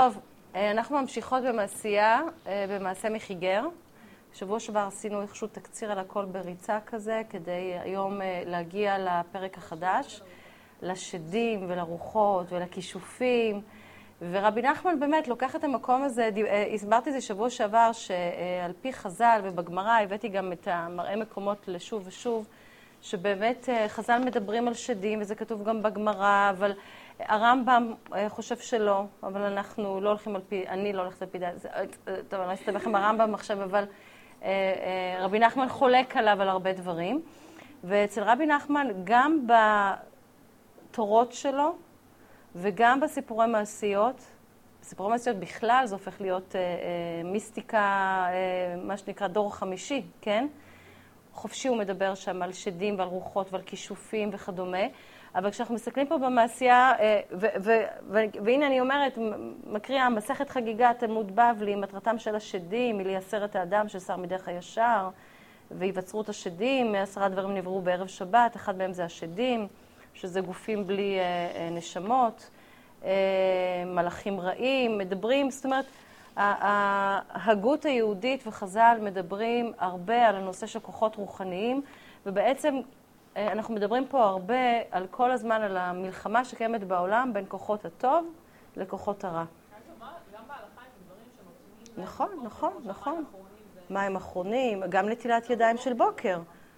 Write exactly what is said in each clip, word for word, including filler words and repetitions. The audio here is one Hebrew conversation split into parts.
טוב, אנחנו ממשיכות במעשייה, במעשה מחיגר. שבוע שעבר עשינו איכשהו תקציר על הכל בריצה כזה, כדי היום להגיע לפרק החדש, לשדים ולרוחות ולכישופים. ורבי נחמן באמת לוקח את המקום הזה, הסברתי את זה שבוע שעבר, שעל פי חז"ל ובגמרא הבאתי גם את המראה מקומות לשוב ושוב, שבאמת חז"ל מדברים על שדים, וזה כתוב גם בגמרא, אבל הרמב"ם חושב שלא, אבל אנחנו לא הולכים על פי, אני לא הולכת על פי דעת, טוב, אני לא אסתבך עם הרמב"ם עכשיו, אבל רבי נחמן חולק עליו על הרבה דברים, ואצל רבי נחמן גם בתורות שלו, וגם בסיפורי מעשיות, בסיפורי מעשיות בכלל זה הופך להיות מיסטיקה, מה שנקרא דור חמישי, כן? חופשי הוא מדבר שם על שדים ועל רוחות ועל כישופים וכדומה, אבל כשאנחנו מסתכלים פה במעשייה, והנה אני אומרת, מקריאה מסכת חגיגה, תלמוד בבלי, מטרתם של השדים היא לייסר את האדם שסר מדרך הישר, ויווצרו את השדים, עשרה דברים נבראו בערב שבת, אחד מהם זה השדים, שזה גופים בלי נשמות, מלאכים רעים, מדברים, זאת אומרת, ההגות היהודית וחז"ל מדברים הרבה על הנושא של כוחות רוחניים, ובעצם אנחנו מדברים פה הרבה על כל הזמן על המלחמה שקיימת בעולם בין כוחות הטוב לכוחות הרע. גם בהלכה הם דברים שנותנים... נכון, נכון, נכון. מים אחרונים, גם נטילת ידיים של בוקר.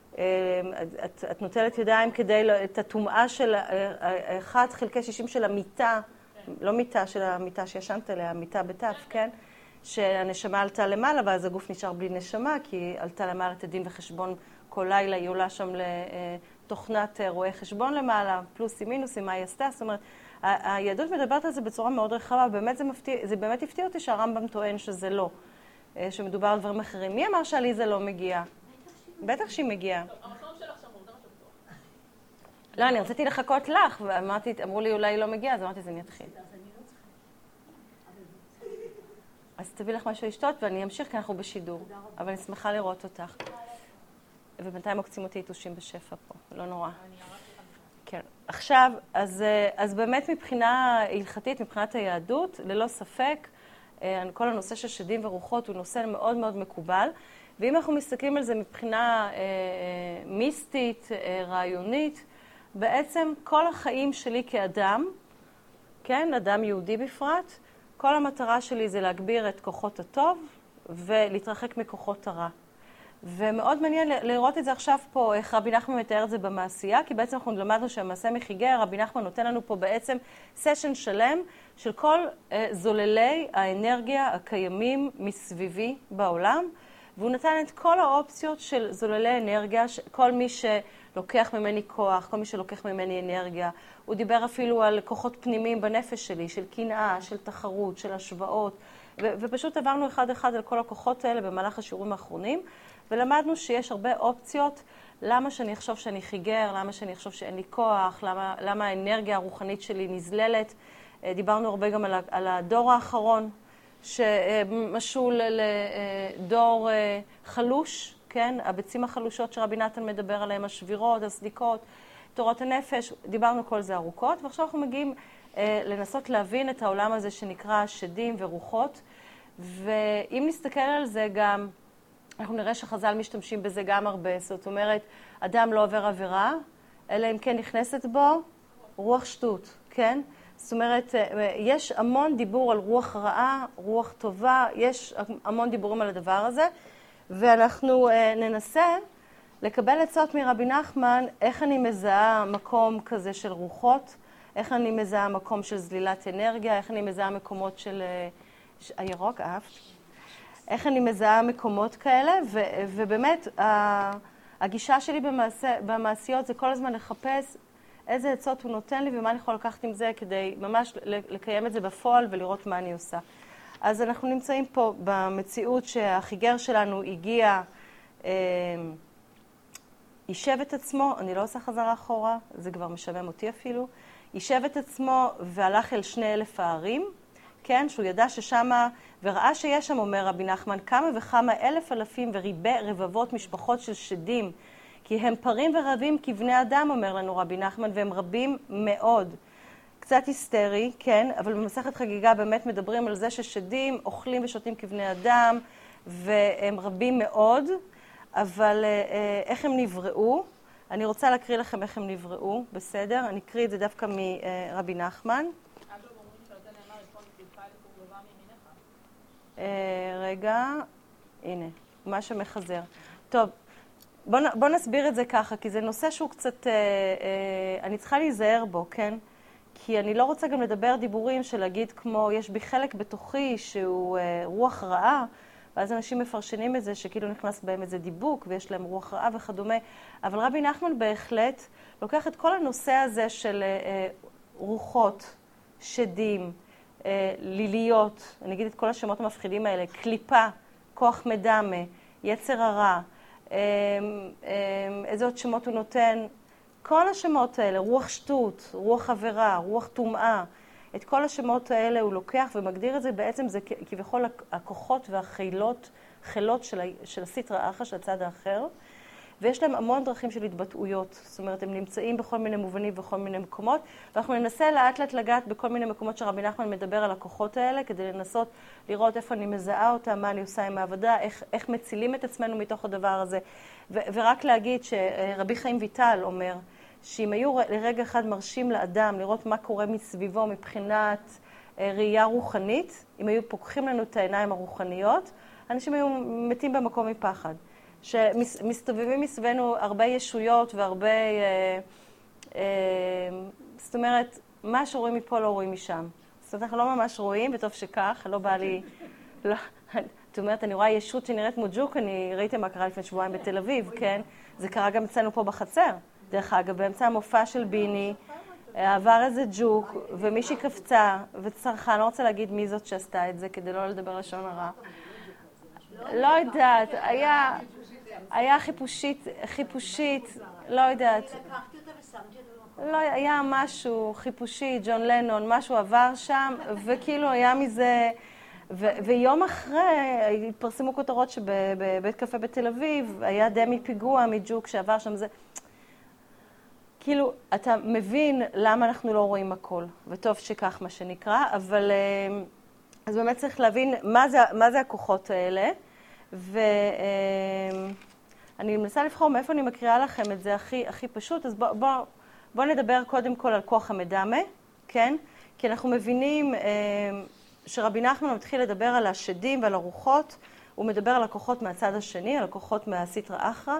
את, את נוטלת ידיים כדי, את הטומאה של אחד חלקי שישים של המיטה, לא מיטה של המיטה שישנת עליה, המיטה בתף, כן? שהנשמה עלתה למעלה, ואז הגוף נשאר בלי נשמה, כי עלתה למעלה את הדין וחשבון כל לילה, היא עולה שם לתוכנת רואי חשבון למעלה, פלוסים מינוסים, מה היא עשתה. זאת אומרת, היהדות מדברת על זה בצורה מאוד רחבה, באמת זה, מפתיע, זה באמת הפתיע אותי שהרמב"ם טוען שזה לא, שמדובר על דברים אחרים. מי אמר שעליזה לא מגיעה? בטח שהיא מגיעה. המקום שלך שמור, זה מה שבטוח. לא, אני רציתי לחכות לך, ואמרתי, אמרו לי אולי היא לא מגיעה, אז אמרתי, אז אני אתחיל. אז תביא לך משהו לשתות, ואני אמשיך כי אנחנו בשידור. אבל אני שמחה לראות אותך. ובינתיים עוקצים אותי יתושים בשפע פה, לא נורא. כן. עכשיו, אז, אז באמת מבחינה הלכתית, מבחינת היהדות, ללא ספק, כל הנושא של שדים ורוחות הוא נושא מאוד מאוד מקובל. ואם אנחנו מסתכלים על זה מבחינה אה, מיסטית, אה, רעיונית, בעצם כל החיים שלי כאדם, כן, אדם יהודי בפרט, כל המטרה שלי זה להגביר את כוחות הטוב ולהתרחק מכוחות הרע. ומאוד מעניין לראות את זה עכשיו פה, איך רבי נחמן מתאר את זה במעשייה, כי בעצם אנחנו למדנו שהמעשה מחיגר, רבי נחמן נותן לנו פה בעצם סשן שלם של כל אה, זוללי האנרגיה הקיימים מסביבי בעולם, והוא נתן את כל האופציות של זוללי אנרגיה, כל מי שלוקח ממני כוח, כל מי שלוקח ממני אנרגיה. הוא דיבר אפילו על כוחות פנימיים בנפש שלי, של קנאה, של תחרות, של השוואות, ו- ופשוט עברנו אחד אחד על כל הכוחות האלה במהלך השיעורים האחרונים, ולמדנו שיש הרבה אופציות, למה שאני אחשוב שאני חיגר, למה שאני אחשוב שאין לי כוח, למה, למה האנרגיה הרוחנית שלי נזללת. דיברנו הרבה גם על, ה- על הדור האחרון, שמשול לדור חלוש, כן? הביצים החלושות שרבי נתן מדבר עליהם, השבירות, הסדיקות, תורות הנפש, דיברנו כל זה ארוכות, ועכשיו אנחנו מגיעים לנסות להבין את העולם הזה שנקרא שדים ורוחות, ואם נסתכל על זה גם, אנחנו נראה שחז"ל משתמשים בזה גם הרבה, זאת אומרת, אדם לא עובר עבירה, אלא אם כן נכנסת בו רוח שטות, כן? זאת אומרת, יש המון דיבור על רוח רעה, רוח טובה, יש המון דיבורים על הדבר הזה, ואנחנו ננסה לקבל עצות מרבי נחמן, איך אני מזהה מקום כזה של רוחות, איך אני מזהה מקום של זלילת אנרגיה, איך אני מזהה מקומות של... הירוק, אהבת? איך אני מזהה מקומות כאלה, ו, ובאמת, הגישה שלי במעשה, במעשיות זה כל הזמן לחפש איזה עצות הוא נותן לי ומה אני יכול לקחת עם זה כדי ממש לקיים את זה בפועל ולראות מה אני עושה. אז אנחנו נמצאים פה במציאות שהחיגר שלנו הגיע, אה, יישב את עצמו, אני לא עושה חזרה אחורה, זה כבר משמם אותי אפילו, יישב את עצמו והלך אל שני אלף הערים, כן, שהוא ידע ששמה, וראה שיש שם, אומר רבי נחמן, כמה וכמה אלף אלפים וריבי רבבות משפחות של שדים, כי הם פרים ורבים כבני אדם, אומר לנו רבי נחמן, והם רבים מאוד. קצת היסטרי, כן, אבל במסכת חגיגה באמת מדברים על זה ששדים אוכלים ושותים כבני אדם, והם רבים מאוד, אבל איך הם נבראו? אני רוצה להקריא לכם איך הם נבראו, בסדר? אני אקריא את זה דווקא מרבי נחמן. רגע, הנה, מה שמחזר. טוב, בוא, בוא נסביר את זה ככה, כי זה נושא שהוא קצת, אה, אה, אני צריכה להיזהר בו, כן? כי אני לא רוצה גם לדבר דיבורים של להגיד כמו, יש בי חלק בתוכי שהוא אה, רוח רעה, ואז אנשים מפרשנים את זה שכאילו נכנס בהם איזה דיבוק, ויש להם רוח רעה וכדומה. אבל רבי נחמן בהחלט לוקח את כל הנושא הזה של אה, רוחות, שדים, אה, ליליות, אני אגיד את כל השמות המפחידים האלה, קליפה, כוח מדמה, יצר הרע, איזה עוד שמות הוא נותן, כל השמות האלה, רוח שטות, רוח עבירה, רוח טומאה, את כל השמות האלה הוא לוקח ומגדיר את זה, בעצם זה כביכול הכוחות והחילות, חילות של, של הסטרא אחרא, של הצד האחר, ויש להם המון דרכים של התבטאויות, זאת אומרת, הם נמצאים בכל מיני מובנים ובכל מיני מקומות, ואנחנו ננסה לאט לאט לגעת בכל מיני מקומות שרבי נחמן מדבר על הכוחות האלה, כדי לנסות לראות איפה אני מזהה אותם, מה אני עושה עם העבודה, איך, איך מצילים את עצמנו מתוך הדבר הזה. ו- ורק להגיד שרבי חיים ויטל אומר, שאם היו לרגע אחד מרשים לאדם לראות מה קורה מסביבו מבחינת ראייה רוחנית, אם היו פוקחים לנו את העיניים הרוחניות, אנשים היו מתים במקום מפחד. שמסתובבים מסביבנו הרבה ישויות והרבה, אה, אה, זאת אומרת, מה שרואים מפה לא רואים משם. זאת אומרת, אנחנו לא ממש רואים, וטוב שכך, לא בא לי, לא, זאת אומרת, אני רואה ישות שנראית כמו ג'וק, אני ראיתי מה קרה לפני שבועיים בתל אביב, כן? זה קרה גם אצלנו פה בחצר. דרך אגב, באמצע המופע של ביני, עבר איזה ג'וק, ומישהי קפצה, וצרחה, אני לא רוצה להגיד מי זאת שעשתה את זה, כדי לא לדבר לשון הרע. לא יודעת, היה... היה חיפושית, חיפושית, לא יודעת. לקחתי אותה ושמתי אותה. לא, היה משהו חיפושי, ג'ון לנון, משהו עבר שם, וכאילו היה מזה... ו- ויום אחרי התפרסמו כותרות שבבית קפה בתל אביב היה דמי פיגוע מג'וק שעבר שם זה. כאילו, אתה מבין למה אנחנו לא רואים הכל, וטוב שכך מה שנקרא, אבל אז באמת צריך להבין מה זה, מה זה הכוחות האלה, ואני מנסה לבחור מאיפה אני מקריאה לכם את זה הכי, הכי פשוט, אז בוא, בוא, בוא נדבר קודם כל על כוח המדמה, כן? כי אנחנו מבינים שרבי נחמן מתחיל לדבר על השדים ועל הרוחות, הוא מדבר על הכוחות מהצד השני, על הכוחות מהסטרא אחרא,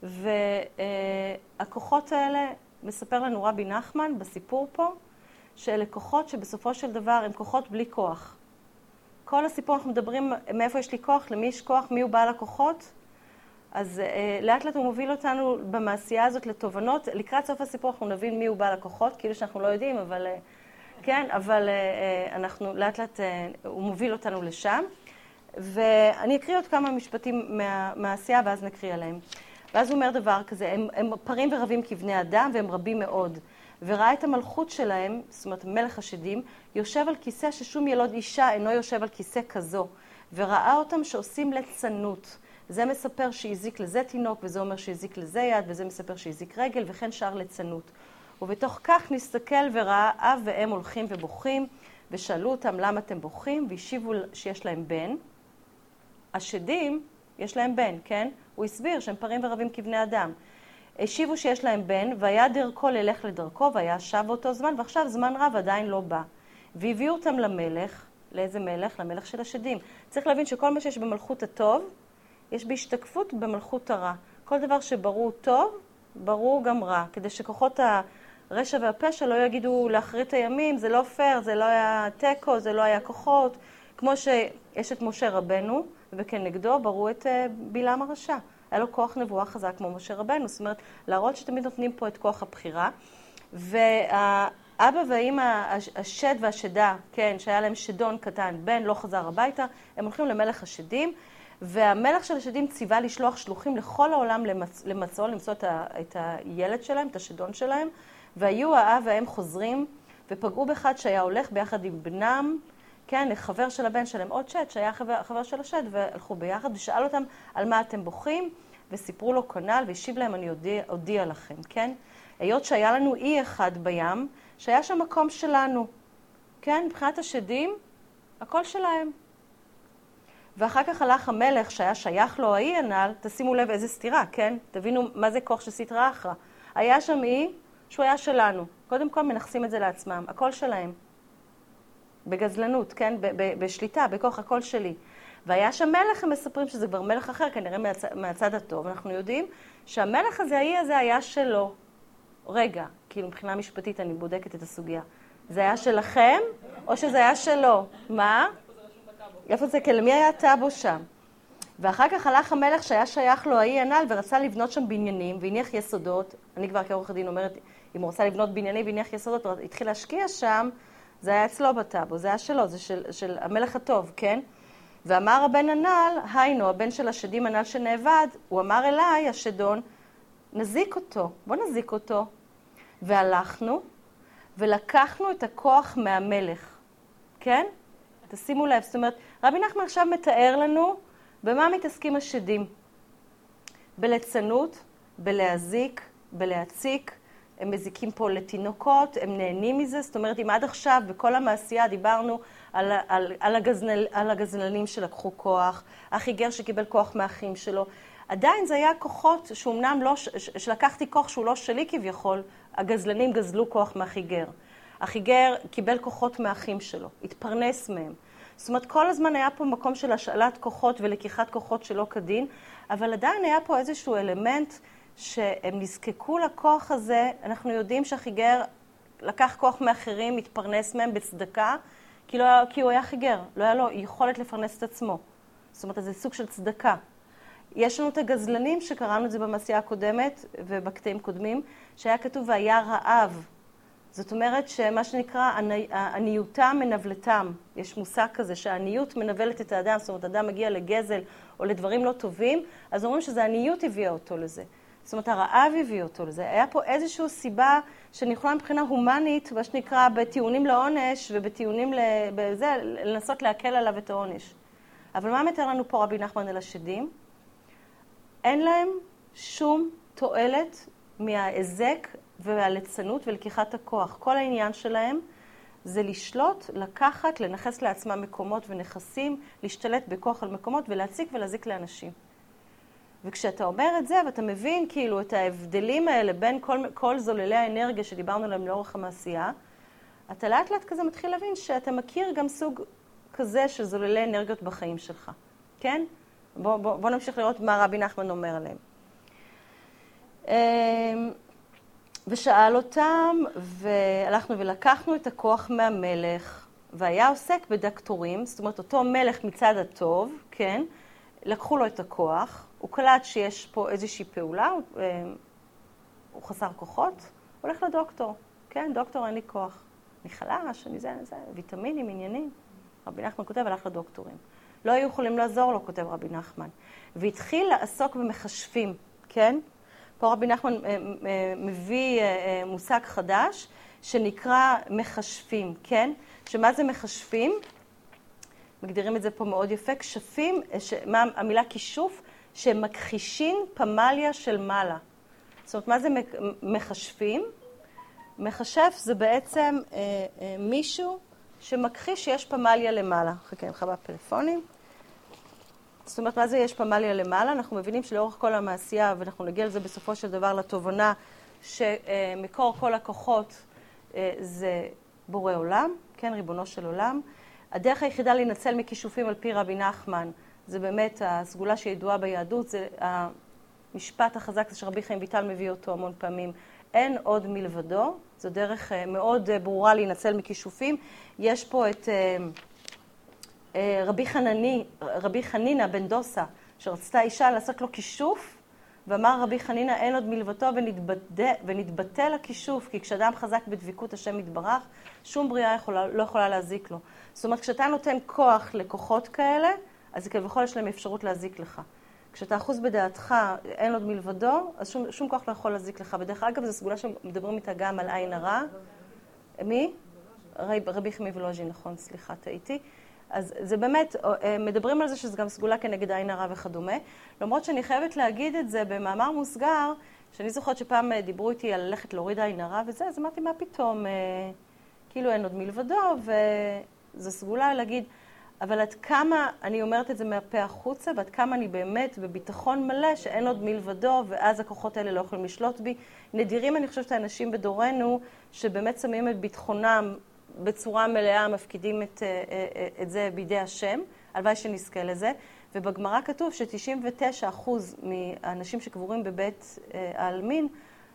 והכוחות האלה, מספר לנו רבי נחמן בסיפור פה, שאלה כוחות שבסופו של דבר הם כוחות בלי כוח. כל הסיפור אנחנו מדברים מאיפה יש לי כוח, למי יש כוח, מי הוא בעל הכוחות. אז לאט לאט הוא מוביל אותנו במעשייה הזאת לתובנות. לקראת סוף הסיפור אנחנו נבין מי הוא בעל הכוחות, כאילו שאנחנו לא יודעים, אבל כן, אבל אנחנו לאט לאט, הוא מוביל אותנו לשם. ואני אקריא עוד כמה משפטים מה, מהעשייה ואז נקריא עליהם. ואז הוא אומר דבר כזה, הם, הם פרים ורבים כבני אדם והם רבים מאוד. וראה את המלכות שלהם, זאת אומרת מלך השדים, יושב על כיסא ששום ילוד אישה אינו יושב על כיסא כזו. וראה אותם שעושים ליצנות. זה מספר שהזיק לזה תינוק, וזה אומר שהזיק לזה יד, וזה מספר שהזיק רגל, וכן שאר ליצנות. ובתוך כך נסתכל וראה אב ואם הולכים ובוכים, ושאלו אותם למה אתם בוכים, והשיבו שיש להם בן. השדים, יש להם בן, כן? הוא הסביר שהם פרים ורבים כבני אדם. השיבו שיש להם בן, והיה דרכו ללך לדרכו, והיה שב באותו זמן, ועכשיו זמן רב עדיין לא בא. והביאו אותם למלך, לאיזה מלך? למלך של השדים. צריך להבין שכל מה שיש במלכות הטוב, יש בהשתקפות במלכות הרע. כל דבר שברור טוב, ברור גם רע. כדי שכוחות הרשע והפשע לא יגידו לאחרית הימים, זה לא פייר, זה לא היה טקו, זה לא היה כוחות. כמו שיש את משה רבנו, וכנגדו בראו את בלעם הרשע. היה לו כוח נבואה חזק כמו משה רבנו. זאת אומרת, להראות שתמיד נותנים פה את כוח הבחירה. והאבא והאמא, השד והשדה, כן, שהיה להם שדון קטן, בן לא חזר הביתה, הם הולכים למלך השדים, והמלך של השדים ציווה לשלוח שלוחים לכל העולם למצ... למצוא, למצוא את, ה... את הילד שלהם, את השדון שלהם, והיו האב והאם חוזרים ופגעו באחד שהיה הולך ביחד עם בנם, כן, חבר של הבן שלהם, עוד שד, שהיה חבר, חבר של השד, והלכו ביחד, ושאל אותם על מה אתם בוכים, וסיפרו לו כנ"ל, והשיב להם, אני אודיע, אודיע לכם, כן? היות שהיה לנו אי אחד בים, שהיה שם מקום שלנו. כן, מבחינת השדים, הכל שלהם. ואחר כך הלך המלך שהיה שייך לו האי הנ"ל, תשימו לב איזה סתירה, כן? תבינו מה זה כוח של סתרא אחרא. היה שם אי שהוא היה שלנו. קודם כל מנחסים את זה לעצמם, הכל שלהם. בגזלנות, כן? ב- ב- בשליטה, בכוח הכל שלי. והיה שם מלך, הם מספרים שזה כבר מלך אחר, כנראה מהצ... מהצד הטוב. אנחנו יודעים שהמלך הזה, האי הזה היה שלו. רגע, כאילו מבחינה משפטית אני בודקת את הסוגיה. זה היה שלכם, או שזה היה שלו? מה? איפה זה? כן, למי היה טאבו שם? ואחר כך הלך המלך שהיה שייך לו האי הנ"ל ורצה לבנות שם בניינים והניח יסודות. אני כבר כעורך דין אומרת, אם הוא רצה לבנות בניינים והניח יסודות, הוא התחיל להשקיע שם, זה היה אצלו בטאבו, זה היה שלו, זה של, של המלך הטוב, כן? ואמר הבן הנ"ל, היינו, הבן של השדים הנ"ל שנאבד, הוא אמר אליי, השדון, נזיק אותו, בוא נזיק אותו. והלכנו ולקחנו את הכוח מהמלך, כן? תשימו לב, זאת אומרת, רבי נחמן עכשיו מתאר לנו במה מתעסקים השדים. בליצנות, בלהזיק, בלהציק, הם מזיקים פה לתינוקות, הם נהנים מזה, זאת אומרת, אם עד עכשיו בכל המעשייה דיברנו על, על, על, הגזנל, על הגזלנים שלקחו כוח, החיגר שקיבל כוח מהאחים שלו, עדיין זה היה כוחות שאומנם לא, שלקחתי כוח שהוא לא שלי כביכול, הגזלנים גזלו כוח מהחיגר. החיגר קיבל כוחות מהאחים שלו, התפרנס מהם. זאת אומרת, כל הזמן היה פה מקום של השאלת כוחות ולקיחת כוחות שלא כדין, אבל עדיין היה פה איזשהו אלמנט שהם נזקקו לכוח הזה. אנחנו יודעים שהחיגר לקח כוח מאחרים, התפרנס מהם בצדקה, כי, לא, כי הוא היה חיגר, לא היה לו יכולת לפרנס את עצמו. זאת אומרת, זה סוג של צדקה. יש לנו את הגזלנים שקראנו את זה במעשייה הקודמת ובקטעים קודמים, שהיה כתוב והיה רעב. זאת אומרת שמה שנקרא עניותם מנבלתם. יש מושג כזה שהעניות מנבלת את האדם, זאת אומרת, אדם מגיע לגזל או לדברים לא טובים, אז אומרים שזה העניות הביאה אותו לזה. זאת אומרת, הרעב הביא אותו לזה. היה פה איזושהי סיבה שאני יכולה מבחינה הומנית, מה שנקרא, בטיעונים לעונש ובטיעונים לזה, לנסות להקל עליו את העונש. אבל מה מתאר לנו פה רבי נחמן על השדים? אין להם שום תועלת מההזק והליצנות ולקיחת הכוח. כל העניין שלהם זה לשלוט, לקחת, לנחס לעצמם מקומות ונכסים, להשתלט בכוח על מקומות ולהציק ולהזיק לאנשים. וכשאתה אומר את זה ואתה מבין כאילו את ההבדלים האלה בין כל, כל זוללי האנרגיה שדיברנו עליהם לאורך המעשייה, אתה לאט לאט כזה מתחיל להבין שאתה מכיר גם סוג כזה של זוללי אנרגיות בחיים שלך. כן? בוא, בוא, בוא נמשיך לראות מה רבי נחמן אומר עליהם. ושאל אותם, והלכנו ולקחנו את הכוח מהמלך, והיה עוסק בדקטורים, זאת אומרת, אותו מלך מצד הטוב, כן? לקחו לו את הכוח, הוא קלט שיש פה איזושהי פעולה, הוא, הוא חסר כוחות, הוא הולך לדוקטור, כן? דוקטור, אין לי כוח. אני חלש, אני זה, זה, ויטמינים, עניינים. רבי נחמן כותב, הלך לדוקטורים. לא היו יכולים לעזור לו, כותב רבי נחמן. והתחיל לעסוק במחשבים, כן? פה רבי נחמן מביא מושג חדש שנקרא מחשבים, כן? שמה זה מחשבים? מגדירים את זה פה מאוד יפה, כשפים, מה המילה כישוף? שמכחישים פמליה של מעלה. זאת אומרת, מה זה מחשבים? מחשף זה בעצם אה, אה, מישהו שמכחיש שיש פמליה למעלה. חכה, אני מחכה בפלאפונים. זאת אומרת, מה זה יש פמליה למעלה? אנחנו מבינים שלאורך כל המעשייה, ואנחנו נגיע לזה בסופו של דבר לתובנה, שמקור כל הכוחות אה, זה בורא עולם, כן, ריבונו של עולם. הדרך היחידה להינצל מכישופים על פי רבי נחמן, זה באמת הסגולה שידועה ביהדות, זה המשפט החזק שרבי חיים ויטל מביא אותו המון פעמים. אין עוד מלבדו, זו דרך מאוד ברורה להינצל מכישופים. יש פה את רבי חנני, רבי חנינה בן דוסה, שרצתה אישה לעשות לו כישוף, ואמר רבי חנינה אין עוד מלבדו ונתבטל הכישוף, כי כשאדם חזק בדביקות השם יתברך, שום בריאה יכולה, לא יכולה להזיק לו. זאת אומרת, כשאתה נותן כוח לכוחות כאלה, אז כביכול יש להם אפשרות להזיק לך. כשאתה אחוז בדעתך, אין עוד מלבדו, אז שום, שום כוח לא יכול להזיק לך. בדרך אגב, זו סגולה שמדברים איתה גם על עין הרע. מי? רבי חמי ולוז'י, נכון, סליחה, טעיתי. אז זה באמת, מדברים על זה שזה גם סגולה כנגד עין הרע וכדומה. למרות שאני חייבת להגיד את זה במאמר מוסגר, שאני זוכרת שפעם דיברו איתי על ללכת להוריד עין הרע וזה, אז אמרתי, מה פתאום, כאילו אין עוד מלבדו, וזו סגולה להגיד, אבל עד כמה, אני אומרת את זה מהפה החוצה, ועד כמה אני באמת בביטחון מלא שאין עוד מלבדו, ואז הכוחות האלה לא יכולים לשלוט בי. נדירים, אני חושבת, האנשים בדורנו, שבאמת שמים את ביטחונם בצורה מלאה, מפקידים את, את זה בידי השם, הלוואי שנזכה לזה. ובגמרא כתוב ש-תשעים ותשעה אחוז מהאנשים שקבורים בבית העלמין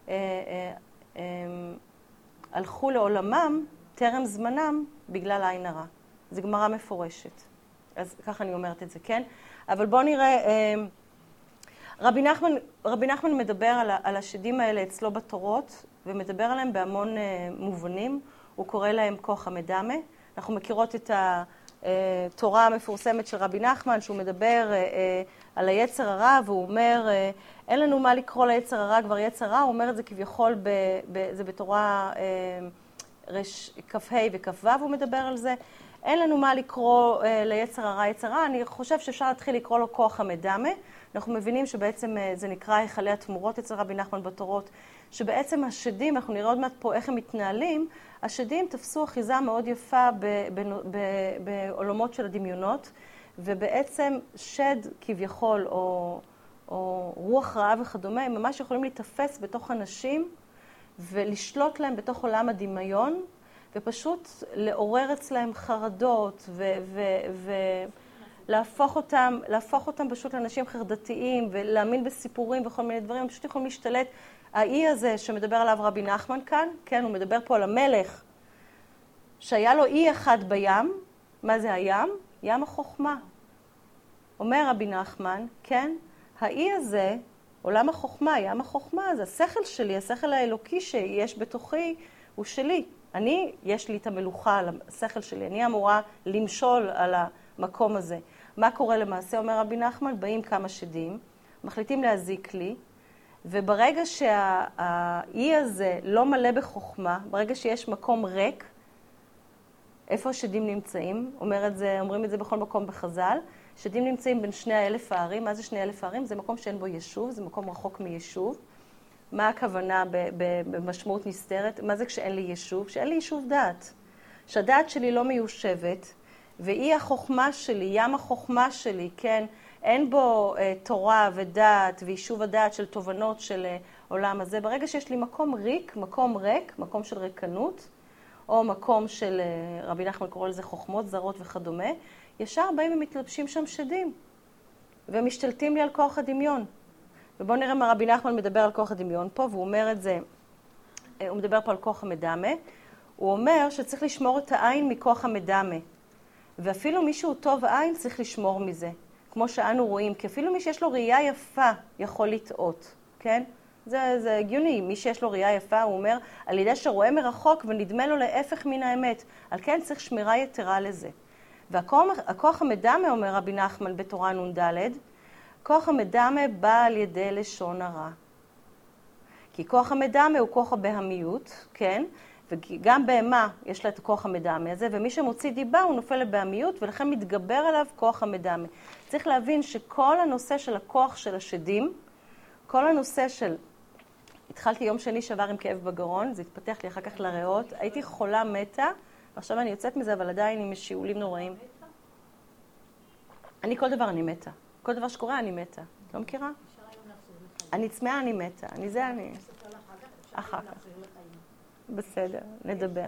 הלכו לעולמם טרם זמנם בגלל עין הרע. זו גמרא מפורשת. אז ככה אני אומרת את זה, כן? אבל בואו נראה, רבי נחמן, רבי נחמן מדבר על, על השדים האלה אצלו בתורות, ומדבר עליהם בהמון מובנים. הוא קורא להם כוח המדמה. אנחנו מכירות את התורה המפורסמת של רבי נחמן, שהוא מדבר על היצר הרע, והוא אומר, אין לנו מה לקרוא ליצר הרע, כבר יצר רע, הוא אומר את זה כביכול, ב, ב, זה בתורה כ"ה וכ"ו, הוא מדבר על זה. אין לנו מה לקרוא ליצר הרע, יצר רע, אני חושב שאפשר להתחיל לקרוא לו כוח המדמה. אנחנו מבינים שבעצם זה נקרא היכלי התמורות אצל רבי נחמן בתורות, שבעצם השדים, אנחנו נראה עוד מעט פה איך הם מתנהלים, השדים תפסו אחיזה מאוד יפה בעולמות של הדמיונות, ובעצם שד כביכול, או, או רוח רעה וכדומה, הם ממש יכולים להתאפס בתוך אנשים, ולשלוט להם בתוך עולם הדמיון, ופשוט לעורר אצלהם חרדות, ולהפוך אותם, להפוך אותם פשוט לאנשים חרדתיים, ולהאמין בסיפורים וכל מיני דברים, הם פשוט יכולים להשתלט. האי הזה שמדבר עליו רבי נחמן כאן, כן, הוא מדבר פה על המלך, שהיה לו אי אחד בים. מה זה הים? ים החוכמה. אומר רבי נחמן, כן, האי הזה, עולם החוכמה, ים החוכמה, זה השכל שלי, השכל האלוקי שיש בתוכי, הוא שלי. אני, יש לי את המלוכה על השכל שלי, אני אמורה למשול על המקום הזה. מה קורה למעשה, אומר רבי נחמן? באים כמה שדים, מחליטים להזיק לי, וברגע שהאי הזה לא מלא בחוכמה, ברגע שיש מקום ריק, איפה השדים נמצאים? אומר את זה, אומרים את זה בכל מקום בחז"ל. שדים נמצאים בין שני האלף הערים. מה זה שני אלף הערים? זה מקום שאין בו יישוב, זה מקום רחוק מיישוב. מה הכוונה במשמעות נסתרת? מה זה כשאין לי יישוב? שאין לי יישוב דעת. שהדעת שלי לא מיושבת, ואי החוכמה שלי, ים החוכמה שלי, כן, אין בו אה, תורה ודעת ויישוב הדעת של תובנות של אה, עולם הזה. ברגע שיש לי מקום ריק, מקום ריק, מקום של ריקנות, או מקום של, אה, רבי נחמן קורא לזה חוכמות זרות וכדומה, ישר באים ומתלבשים שם שדים, ומשתלטים לי על כוח הדמיון. ובואו נראה מה רבי נחמן מדבר על כוח הדמיון פה, והוא אומר את זה, אה, הוא מדבר פה על כוח המדמה, הוא אומר שצריך לשמור את העין מכוח המדמה, ואפילו מי שהוא טוב העין צריך לשמור מזה. כמו שאנו רואים, כי אפילו מי שיש לו ראייה יפה יכול לטעות, כן? זה, זה הגיוני, מי שיש לו ראייה יפה, הוא אומר, על ידי שרואה מרחוק ונדמה לו להפך מן האמת. על כן צריך שמירה יתרה לזה. והכוח המדמה, אומר רבי נחמן בתורה נ"ד, כוח המדמה בא על ידי לשון הרע. כי כוח המדמה הוא כוח הבהמיות, כן? וגם בהמה יש לה את הכוח המדמה הזה, ומי שמוציא דיבה הוא נופל לבהמיות, ולכן מתגבר עליו כוח המדמה. צריך להבין שכל הנושא של הכוח של השדים, כל הנושא של... התחלתי יום שני שעבר עם כאב בגרון, זה התפתח לי אחר כך לריאות, הייתי חולה מתה, ועכשיו אני יוצאת מזה, אבל עדיין עם שיעולים נוראים. אני כל דבר אני מתה. כל דבר שקורה אני מתה. לא מכירה? אני צמאה, אני מתה. אני זה אני... אחר כך. בסדר, נדבר.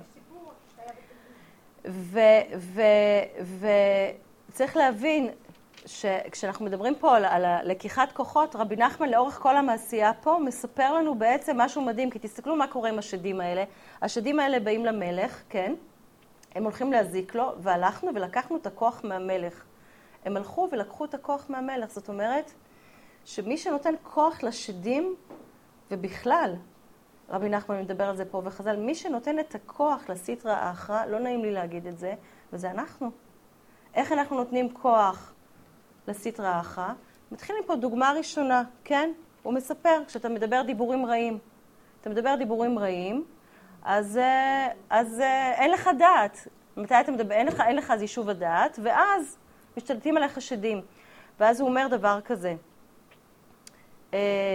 וצריך להבין שכשאנחנו מדברים פה על, על לקיחת כוחות, רבי נחמן לאורך כל המעשייה פה מספר לנו בעצם משהו מדהים, כי תסתכלו מה קורה עם השדים האלה. השדים האלה באים למלך, כן? הם הולכים להזיק לו, והלכנו ולקחנו את הכוח מהמלך. הם הלכו ולקחו את הכוח מהמלך. זאת אומרת שמי שנותן כוח לשדים, ובכלל, רבי נחמן מדבר על זה פה וחז"ל, מי שנותן את הכוח לסטרא אחרא, לא נעים לי להגיד את זה, וזה אנחנו. איך אנחנו נותנים כוח לסטרא אחרא? מתחילים פה דוגמה ראשונה, כן? הוא מספר, כשאתה מדבר דיבורים רעים, אתה מדבר דיבורים רעים, אז, אז אין לך דעת. מתי אתה מדבר? אין לך, אין לך אז יישוב הדעת, ואז משתלטים עליך שדים. ואז הוא אומר דבר כזה,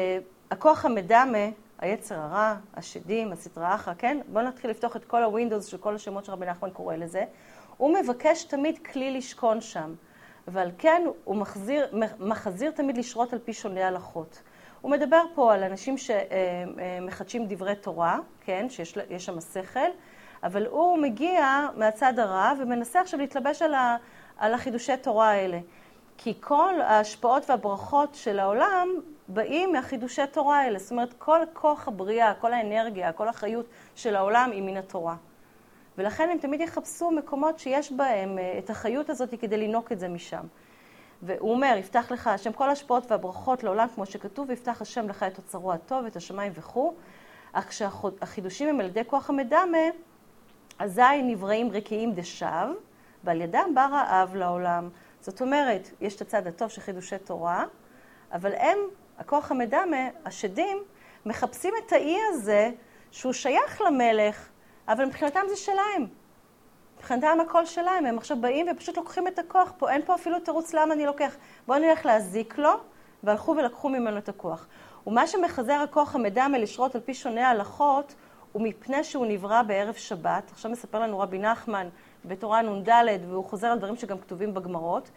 הכוח המדמה, היצר הרע, השדים, הסטרא אחרא, כן? בואו נתחיל לפתוח את כל הווינדוס של כל השמות שרבי נחמן קורא לזה. הוא מבקש תמיד כלי לשכון שם, אבל כן, הוא מחזיר, מחזיר תמיד לשרות על פי שונה הלכות. הוא מדבר פה על אנשים שמחדשים דברי תורה, כן? שיש שם שכל, אבל הוא מגיע מהצד הרע ומנסה עכשיו להתלבש על, ה, על החידושי תורה האלה. כי כל ההשפעות והברכות של העולם באים מהחידושי תורה האלה. זאת אומרת, כל כוח הבריאה, כל האנרגיה, כל החיות של העולם היא מן התורה. ולכן הם תמיד יחפשו מקומות שיש בהם את החיות הזאת כדי לנוק את זה משם. והוא אומר, יפתח לך השם כל ההשפעות והברכות לעולם, כמו שכתוב, ויפתח השם לך את אוצרו הטוב, את השמיים וכו'. אך כשהחידושים הם על ידי כוח המדמה, אזי נבראים רקיעים דשב, ועל ידם בא רעב לעולם. זאת אומרת, יש את הצד הטוב של חידושי תורה, אבל הם, הכוח המדמה, השדים, מחפשים את האי הזה שהוא שייך למלך, אבל מבחינתם זה שלהם. מבחינתם הכל שלהם, הם עכשיו באים ופשוט לוקחים את הכוח פה, אין פה אפילו תירוץ למה אני לוקח. בואו נלך להזיק לו, והלכו ולקחו ממנו את הכוח. ומה שמחזר הכוח המדמה לשרות על פי שונה ההלכות, הוא מפני שהוא נברא בערב שבת. עכשיו מספר לנו רבי נחמן בתורה נ"ד, והוא חוזר על דברים שגם כתובים בגמרות.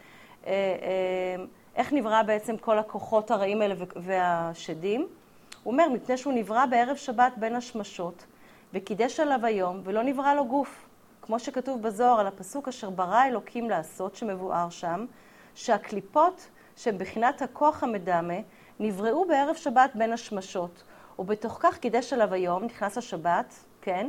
איך נברא בעצם כל הכוחות הרעים האלה והשדים? הוא אומר, מפני שהוא נברא בערב שבת בין השמשות, וקידש עליו היום, ולא נברא לו גוף. כמו שכתוב בזוהר על הפסוק אשר ברא אלוקים לעשות, שמבואר שם, שהקליפות שהן בחינת הכוח המדמה, נבראו בערב שבת בין השמשות. ובתוך כך קידש עליו היום, נכנס השבת, כן?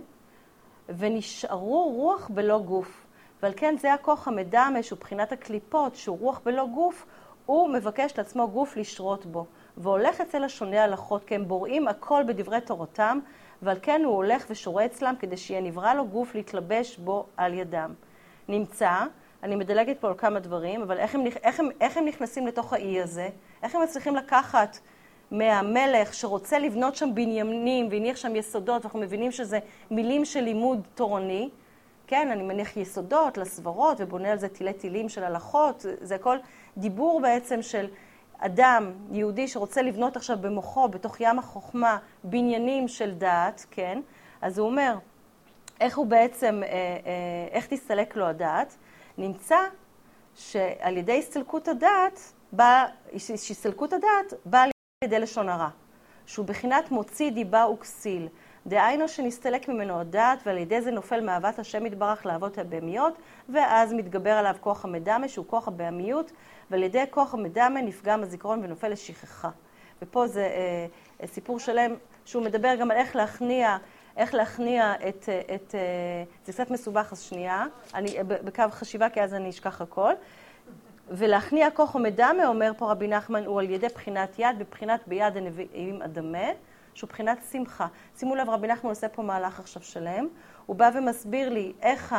ונשארו רוח בלא גוף. ועל כן זה הכוח המדמה, שהוא בחינת הקליפות, שהוא רוח בלא גוף, הוא מבקש לעצמו גוף לשרות בו. והולך אצל השונה הלכות, כי הם בוראים הכל בדברי תורתם, ועל כן הוא הולך ושורה אצלם כדי שיהיה נברא לו גוף להתלבש בו על ידם. נמצא, אני מדלגת פה על כמה דברים, אבל איך הם, איך הם, איך הם נכנסים לתוך האי הזה? איך הם מצליחים לקחת מהמלך שרוצה לבנות שם בניינים והניח שם יסודות, ואנחנו מבינים שזה מילים של לימוד תורני, כן, אני מניח יסודות לסברות ובונה על זה תילי תילים של הלכות, זה הכל דיבור בעצם של אדם יהודי שרוצה לבנות עכשיו במוחו, בתוך ים החוכמה, בניינים של דעת, כן? אז הוא אומר, איך הוא בעצם, איך תסתלק לו הדעת? נמצא שעל ידי הסתלקות הדעת, בא, שהסתלקות הדעת באה על ידי לשון הרע, שהוא בחינת מוציא דיבה וכסיל. דהיינו שנסתלק ממנו הדעת, ועל ידי זה נופל מאהבת השם יתברך לאהבות הבהמיות, ואז מתגבר עליו כוח המדמה, שהוא כוח הבהמיות, ועל ידי כוח המדמה נפגם הזיכרון ונופל לשכחה. ופה זה אה, סיפור שלם, שהוא מדבר גם על איך להכניע, איך להכניע את, את, זה קצת מסובך אז שנייה, אני בקו חשיבה כי אז אני אשכח הכל. ולהכניע כוח המדמה, אומר פה רבי נחמן, הוא על ידי בחינת יד, בבחינת ביד הנביאים אדמה, שהוא בחינת שמחה. שימו לב, רבי נחמן עושה פה מהלך עכשיו שלם. הוא בא ומסביר לי איך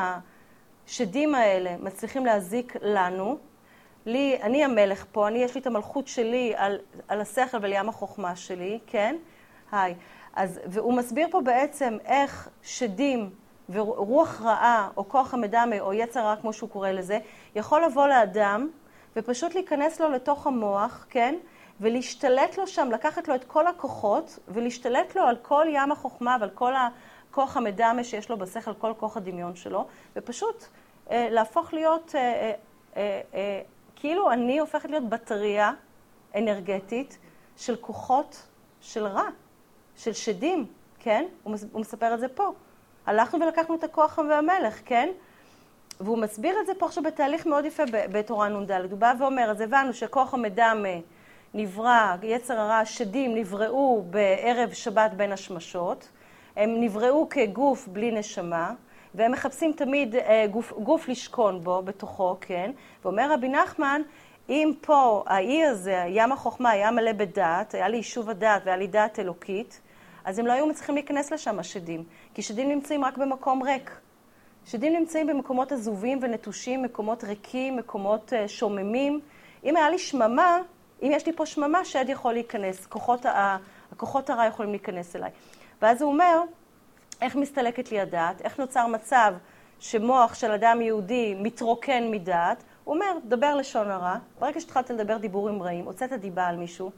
השדים האלה מצליחים להזיק לנו. לי, אני המלך פה, אני, יש לי את המלכות שלי על, על השכל ועל ים החוכמה שלי, כן? היי. אז, והוא מסביר פה בעצם איך שדים ורוח רעה, או כוח המדמה, או יצר רע, כמו שהוא קורא לזה, יכול לבוא לאדם ופשוט להיכנס לו לתוך המוח, כן? ולהשתלט לו שם, לקחת לו את כל הכוחות, ולהשתלט לו על כל ים החוכמה ועל כל הכוח המדמה שיש לו בשכל, כל כוח הדמיון שלו, ופשוט אה, להפוך להיות, אה, אה, אה, אה, כאילו אני הופכת להיות בטריה אנרגטית של כוחות של רע, של שדים, כן? הוא מספר את זה פה. הלכנו ולקחנו את הכוח והמלך, כן? והוא מסביר את זה פה עכשיו בתהליך מאוד יפה בתורה נ"ד. הוא בא ואומר, אז הבנו שכוח המדמה נברא, יצר הרע, השדים נבראו בערב שבת בין השמשות, הם נבראו כגוף בלי נשמה, והם מחפשים תמיד גוף, גוף לשכון בו, בתוכו, כן? ואומר רבי נחמן, אם פה האי הזה, ים החוכמה, היה מלא בדעת, היה לי יישוב הדעת והיה לי דעת אלוקית, אז הם לא היו מצליחים להיכנס לשם השדים, כי שדים נמצאים רק במקום ריק. שדים נמצאים במקומות עזובים ונטושים, מקומות ריקים, מקומות שוממים. אם היה לי שממה, אם יש לי פה שממה, שד יכול להיכנס, כוחות, הכוחות הרע יכולים להיכנס אליי. ואז הוא אומר, איך מסתלקת לי הדעת, איך נוצר מצב שמוח של אדם יהודי מתרוקן מדעת, הוא אומר, דבר לשון הרע, ברגע שהתחלת לדבר דיבורים רעים, הוצאת דיבה על מישהו,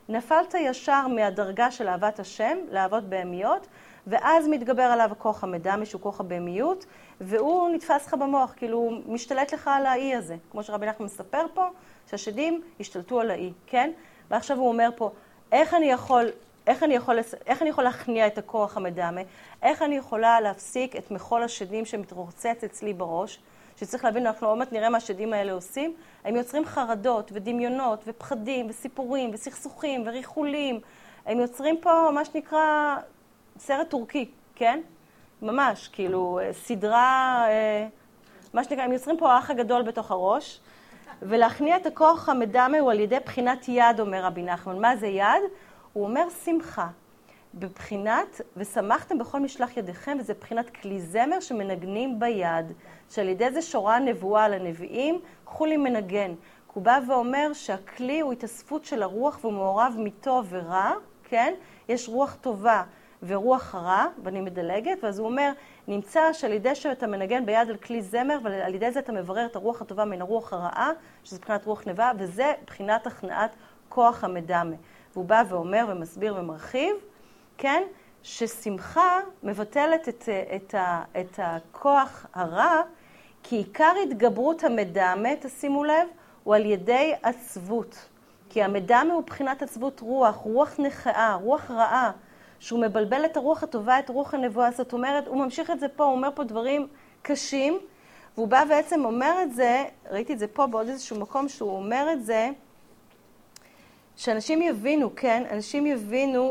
נפלת ישר מהדרגה של אהבת השם לאהבות בהמיות, ואז מתגבר עליו הכוח המדמה, שהוא כוח הבהמיות, והוא נתפס לך במוח, כאילו הוא משתלט לך על האי הזה. כמו שרבי נחמן מספר פה, שהשדים השתלטו על האי, כן? ועכשיו הוא אומר פה, איך אני יכול, איך אני יכול, איך אני יכול להכניע את הכוח המדמה? איך אני יכולה להפסיק את מחול השדים שמתרוצץ אצלי בראש? שצריך להבין, אנחנו עוד מעט נראה מה השדים האלה עושים. הם יוצרים חרדות ודמיונות ופחדים וסיפורים וסכסוכים וריחולים. הם יוצרים פה מה שנקרא סרט טורקי, כן? ממש, כאילו, סדרה, מה שנקרא, הם יוצרים פה האח הגדול בתוך הראש. ולהכניע את הכוח המדמה הוא על ידי בחינת יד, אומר רבי נחמן. מה זה יד? הוא אומר שמחה. בבחינת, ושמחתם בכל משלח ידיכם, וזה בחינת כלי זמר שמנגנים ביד, שעל ידי זה שורה הנבואה על הנביאים, קחו לי מנגן. הוא בא ואומר שהכלי הוא התאספות של הרוח, והוא מעורב מטוב ורע, כן? יש רוח טובה ורוח רע, ואני מדלגת, ואז הוא אומר, נמצא שעל ידי שאתה מנגן ביד על כלי זמר, ועל ידי זה אתה מברר את הרוח הטובה מן הרוח הרעה, שזה בחינת רוח נבואה, וזה בחינת הכנעת כוח המדמה. והוא בא ואומר ומסביר ומרחיב, כן? ששמחה מבטלת את, את, ה, את הכוח הרע, כי עיקר התגברות המדמה, תשימו לב, הוא על ידי עצבות. כי המדמה הוא בחינת עצבות רוח, רוח נחאה, רוח רעה, שהוא מבלבל את הרוח הטובה, את רוח הנבואה. זאת אומרת, הוא ממשיך את זה פה, הוא אומר פה דברים קשים, והוא בא בעצם אומר את זה, ראיתי את זה פה בעוד איזשהו מקום שהוא אומר את זה, שאנשים יבינו, כן? אנשים יבינו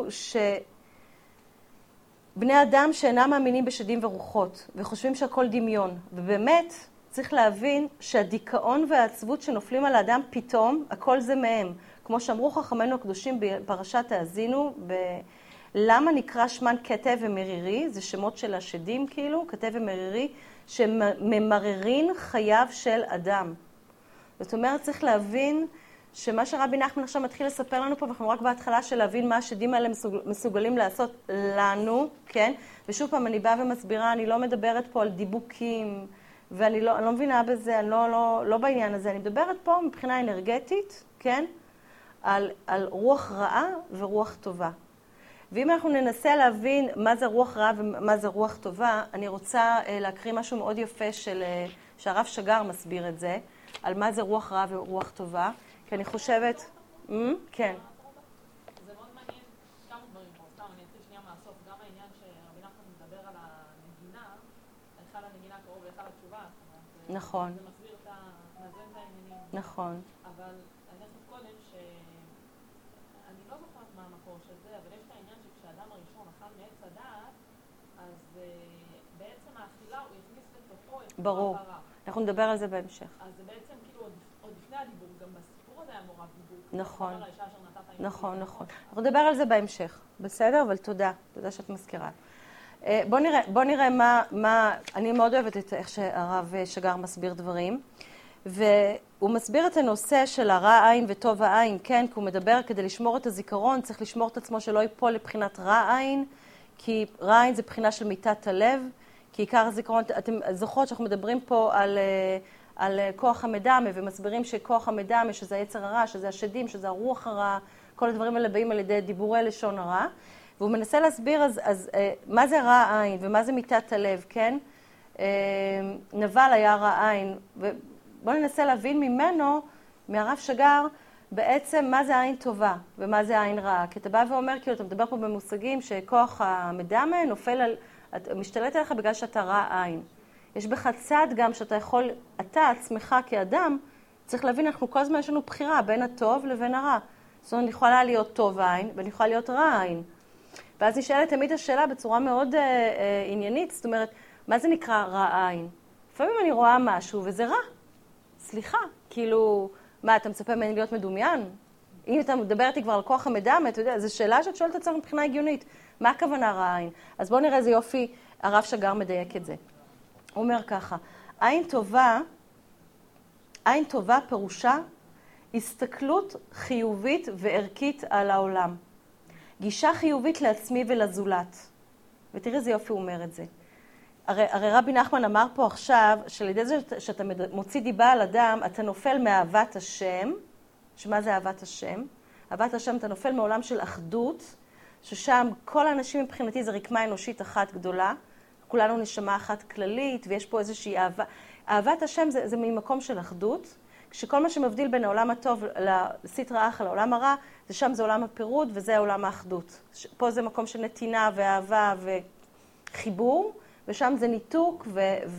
שבני אדם שאינם מאמינים בשדים ורוחות, וחושבים שהכל דמיון. ובאמת צריך להבין שהדיכאון והעצבות שנופלים על האדם פתאום, הכל זה מהם. כמו שאמרו חכמינו הקדושים בפרשת האזינו, ב... למה נקרא שמן כתב ומרירי? זה שמות של השדים כאילו, כתב ומרירי, שממררין חייו של אדם. זאת אומרת, צריך להבין שמה שרבי נחמן עכשיו מתחיל לספר לנו פה, ואנחנו רק בהתחלה של להבין מה השדים האלה מסוגלים לעשות לנו, כן? ושוב פעם, אני באה ומסבירה, אני לא מדברת פה על דיבוקים, ואני לא, אני לא מבינה בזה, אני לא, לא, לא בעניין הזה. אני מדברת פה מבחינה אנרגטית, כן? על, על רוח רעה ורוח טובה. ואם אנחנו ננסה להבין מה זה רוח רעה ומה זה רוח טובה, אני רוצה להקריא משהו מאוד יפה של, שהרב שגר מסביר את זה, על מה זה רוח רעה ורוח טובה. כי אני חושבת... כן. זה מאוד מעניין כמה דברים פה. סתם, אני אתחיל שנייה מהסוף. גם העניין שרבי נחמן מדבר על הנגינה, היכל הנגינה קרוב להיכל התשובה. נכון. זה מסביר את העניינים. נכון. אבל אני חושבת קודם ש... אני לא זוכרת מה המקור של זה, אבל יש את העניין שכשאדם הראשון אכל מעץ הדעת, אז בעצם האכילה הוא הכניס לתוכו את כל ברור. הרע. אנחנו נדבר על זה בהמשך. אז זה בעצם כאילו עוד לפני הדיבור, גם בסיפור הזה היה מעורב דיבור. נכון. האישה אשר נתת עם נכון, נכון. אנחנו נדבר על זה בהמשך, בסדר? אבל תודה, תודה שאת מזכירה. בוא נראה, בוא נראה מה, מה, אני מאוד אוהבת את איך שהרב שגר מסביר דברים, והוא מסביר את הנושא של הרע עין וטוב העין, כן? כי הוא מדבר כדי לשמור את הזיכרון, צריך לשמור את עצמו שלא ייפול לבחינת רע עין, כי רע עין זה בחינה של מיתת הלב, כי עיקר הזיכרון, אתם זוכרות שאנחנו מדברים פה על... על כוח המדמה, ומסבירים שכוח המדמה, שזה היצר הרע, שזה השדים, שזה הרוח הרע, כל הדברים האלה באים על ידי דיבורי לשון הרע. והוא מנסה להסביר אז, אז מה זה רע עין ומה זה מיתת הלב, כן? נבל היה רע עין, ובואו ננסה להבין ממנו, מהרב שגר, בעצם מה זה עין טובה ומה זה עין רעה. כי אתה בא ואומר, כאילו, אתה מדבר פה במושגים שכוח המדמה נופל על, משתלט עליך בגלל שאתה רע עין. יש בך צד גם שאתה יכול, אתה עצמך כאדם, צריך להבין, אנחנו כל הזמן יש לנו בחירה בין הטוב לבין הרע. זאת אומרת, אני יכולה להיות טוב עין, ואני יכולה להיות רע עין. ואז נשאלת תמיד השאלה בצורה מאוד אה, אה, עניינית, זאת אומרת, מה זה נקרא רע עין? לפעמים אני רואה משהו וזה רע. סליחה, כאילו, מה, אתה מצפה ממני להיות מדומיין? אם אתה מדבר איתי כבר על כוח המדמה, אתה יודע, זו שאלה שאת שואלת את עצמך מבחינה הגיונית. מה הכוונה רע עין? אז בואו נראה איזה יופי, הרב שגר מדייק את זה. הוא אומר ככה, עין טובה, עין טובה פירושה הסתכלות חיובית וערכית על העולם. גישה חיובית לעצמי ולזולת. ותראי איזה יופי הוא אומר את זה. הרי, הרי רבי נחמן אמר פה עכשיו, שעל ידי זה שאתה מוציא דיבה על אדם, אתה נופל מאהבת השם, שמה זה אהבת השם? אהבת השם אתה נופל מעולם של אחדות, ששם כל האנשים מבחינתי זה רקמה אנושית אחת גדולה, כולנו נשמה אחת כללית, ויש פה איזושהי אהבה. אהבת השם זה, זה ממקום של אחדות, כשכל מה שמבדיל בין העולם הטוב לסטרא אחרא, לעולם הרע, זה שם זה עולם הפירוד וזה עולם האחדות. פה זה מקום של נתינה ואהבה וחיבור, ושם זה ניתוק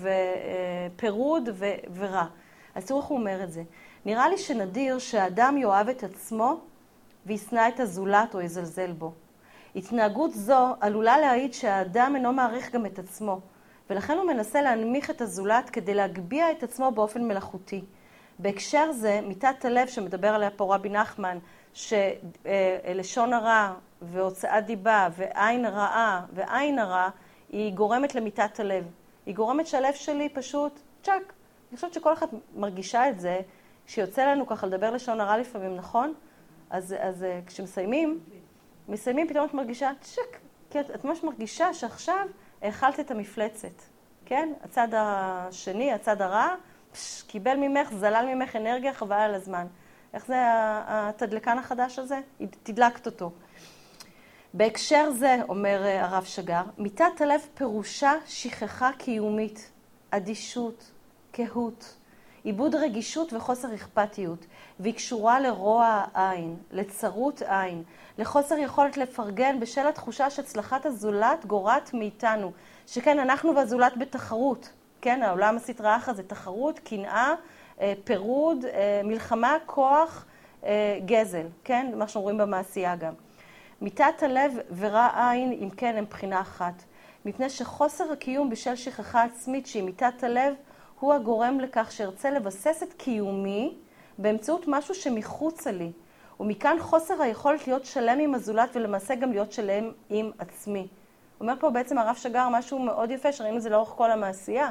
ופירוד ורע. אז תראו איך הוא אומר את זה. נראה לי שנדיר שהאדם יאהב את עצמו וישנא את הזולת או יזלזל בו. התנהגות זו עלולה להעיד שהאדם אינו מעריך גם את עצמו, ולכן הוא מנסה להנמיך את הזולת כדי להגביה את עצמו באופן מלאכותי. בהקשר זה, מיטת הלב שמדבר עליה פה רבי נחמן, שלשון הרע והוצאת דיבה ועין רעה ועין הרע, היא גורמת למיטת הלב. היא גורמת שהלב שלי פשוט צ'ק. אני חושבת שכל אחד מרגישה את זה, כשיוצא לנו ככה לדבר לשון הרע לפעמים, נכון? אז, אז כשמסיימים, מסיימים פתאום את מרגישה צ'ק. כי את, את ממש מרגישה שעכשיו האכלת את המפלצת. כן? הצד השני, הצד הרע, פש, קיבל ממך, זלל ממך אנרגיה, חבל על הזמן. איך זה התדלקן החדש הזה? תדלקת אותו. בהקשר זה, אומר הרב שגר, מיטת הלב פירושה שכחה קיומית, אדישות, קהות, איבוד רגישות וחוסר אכפתיות, והיא קשורה לרוע העין, לצרות עין, לחוסר יכולת לפרגן בשל התחושה שהצלחת הזולת גורעת מאיתנו, שכן אנחנו והזולת בתחרות, כן, העולם הסטרא אחרא זה תחרות, קנאה, פירוד, מלחמה, כוח, גזל, כן, מה שאנחנו רואים במעשייה גם. מיטת הלב ורע עין, אם כן, הם בחינה אחת. מפני שחוסר הקיום בשל שכחה עצמית שהיא מיטת הלב, הוא הגורם לכך שארצה לבסס את קיומי באמצעות משהו שמחוצה לי. ומכאן חוסר היכולת להיות שלם עם הזולת ולמעשה גם להיות שלם עם עצמי. אומר פה בעצם הרב שגר משהו מאוד יפה, שראינו את זה לאורך כל המעשייה.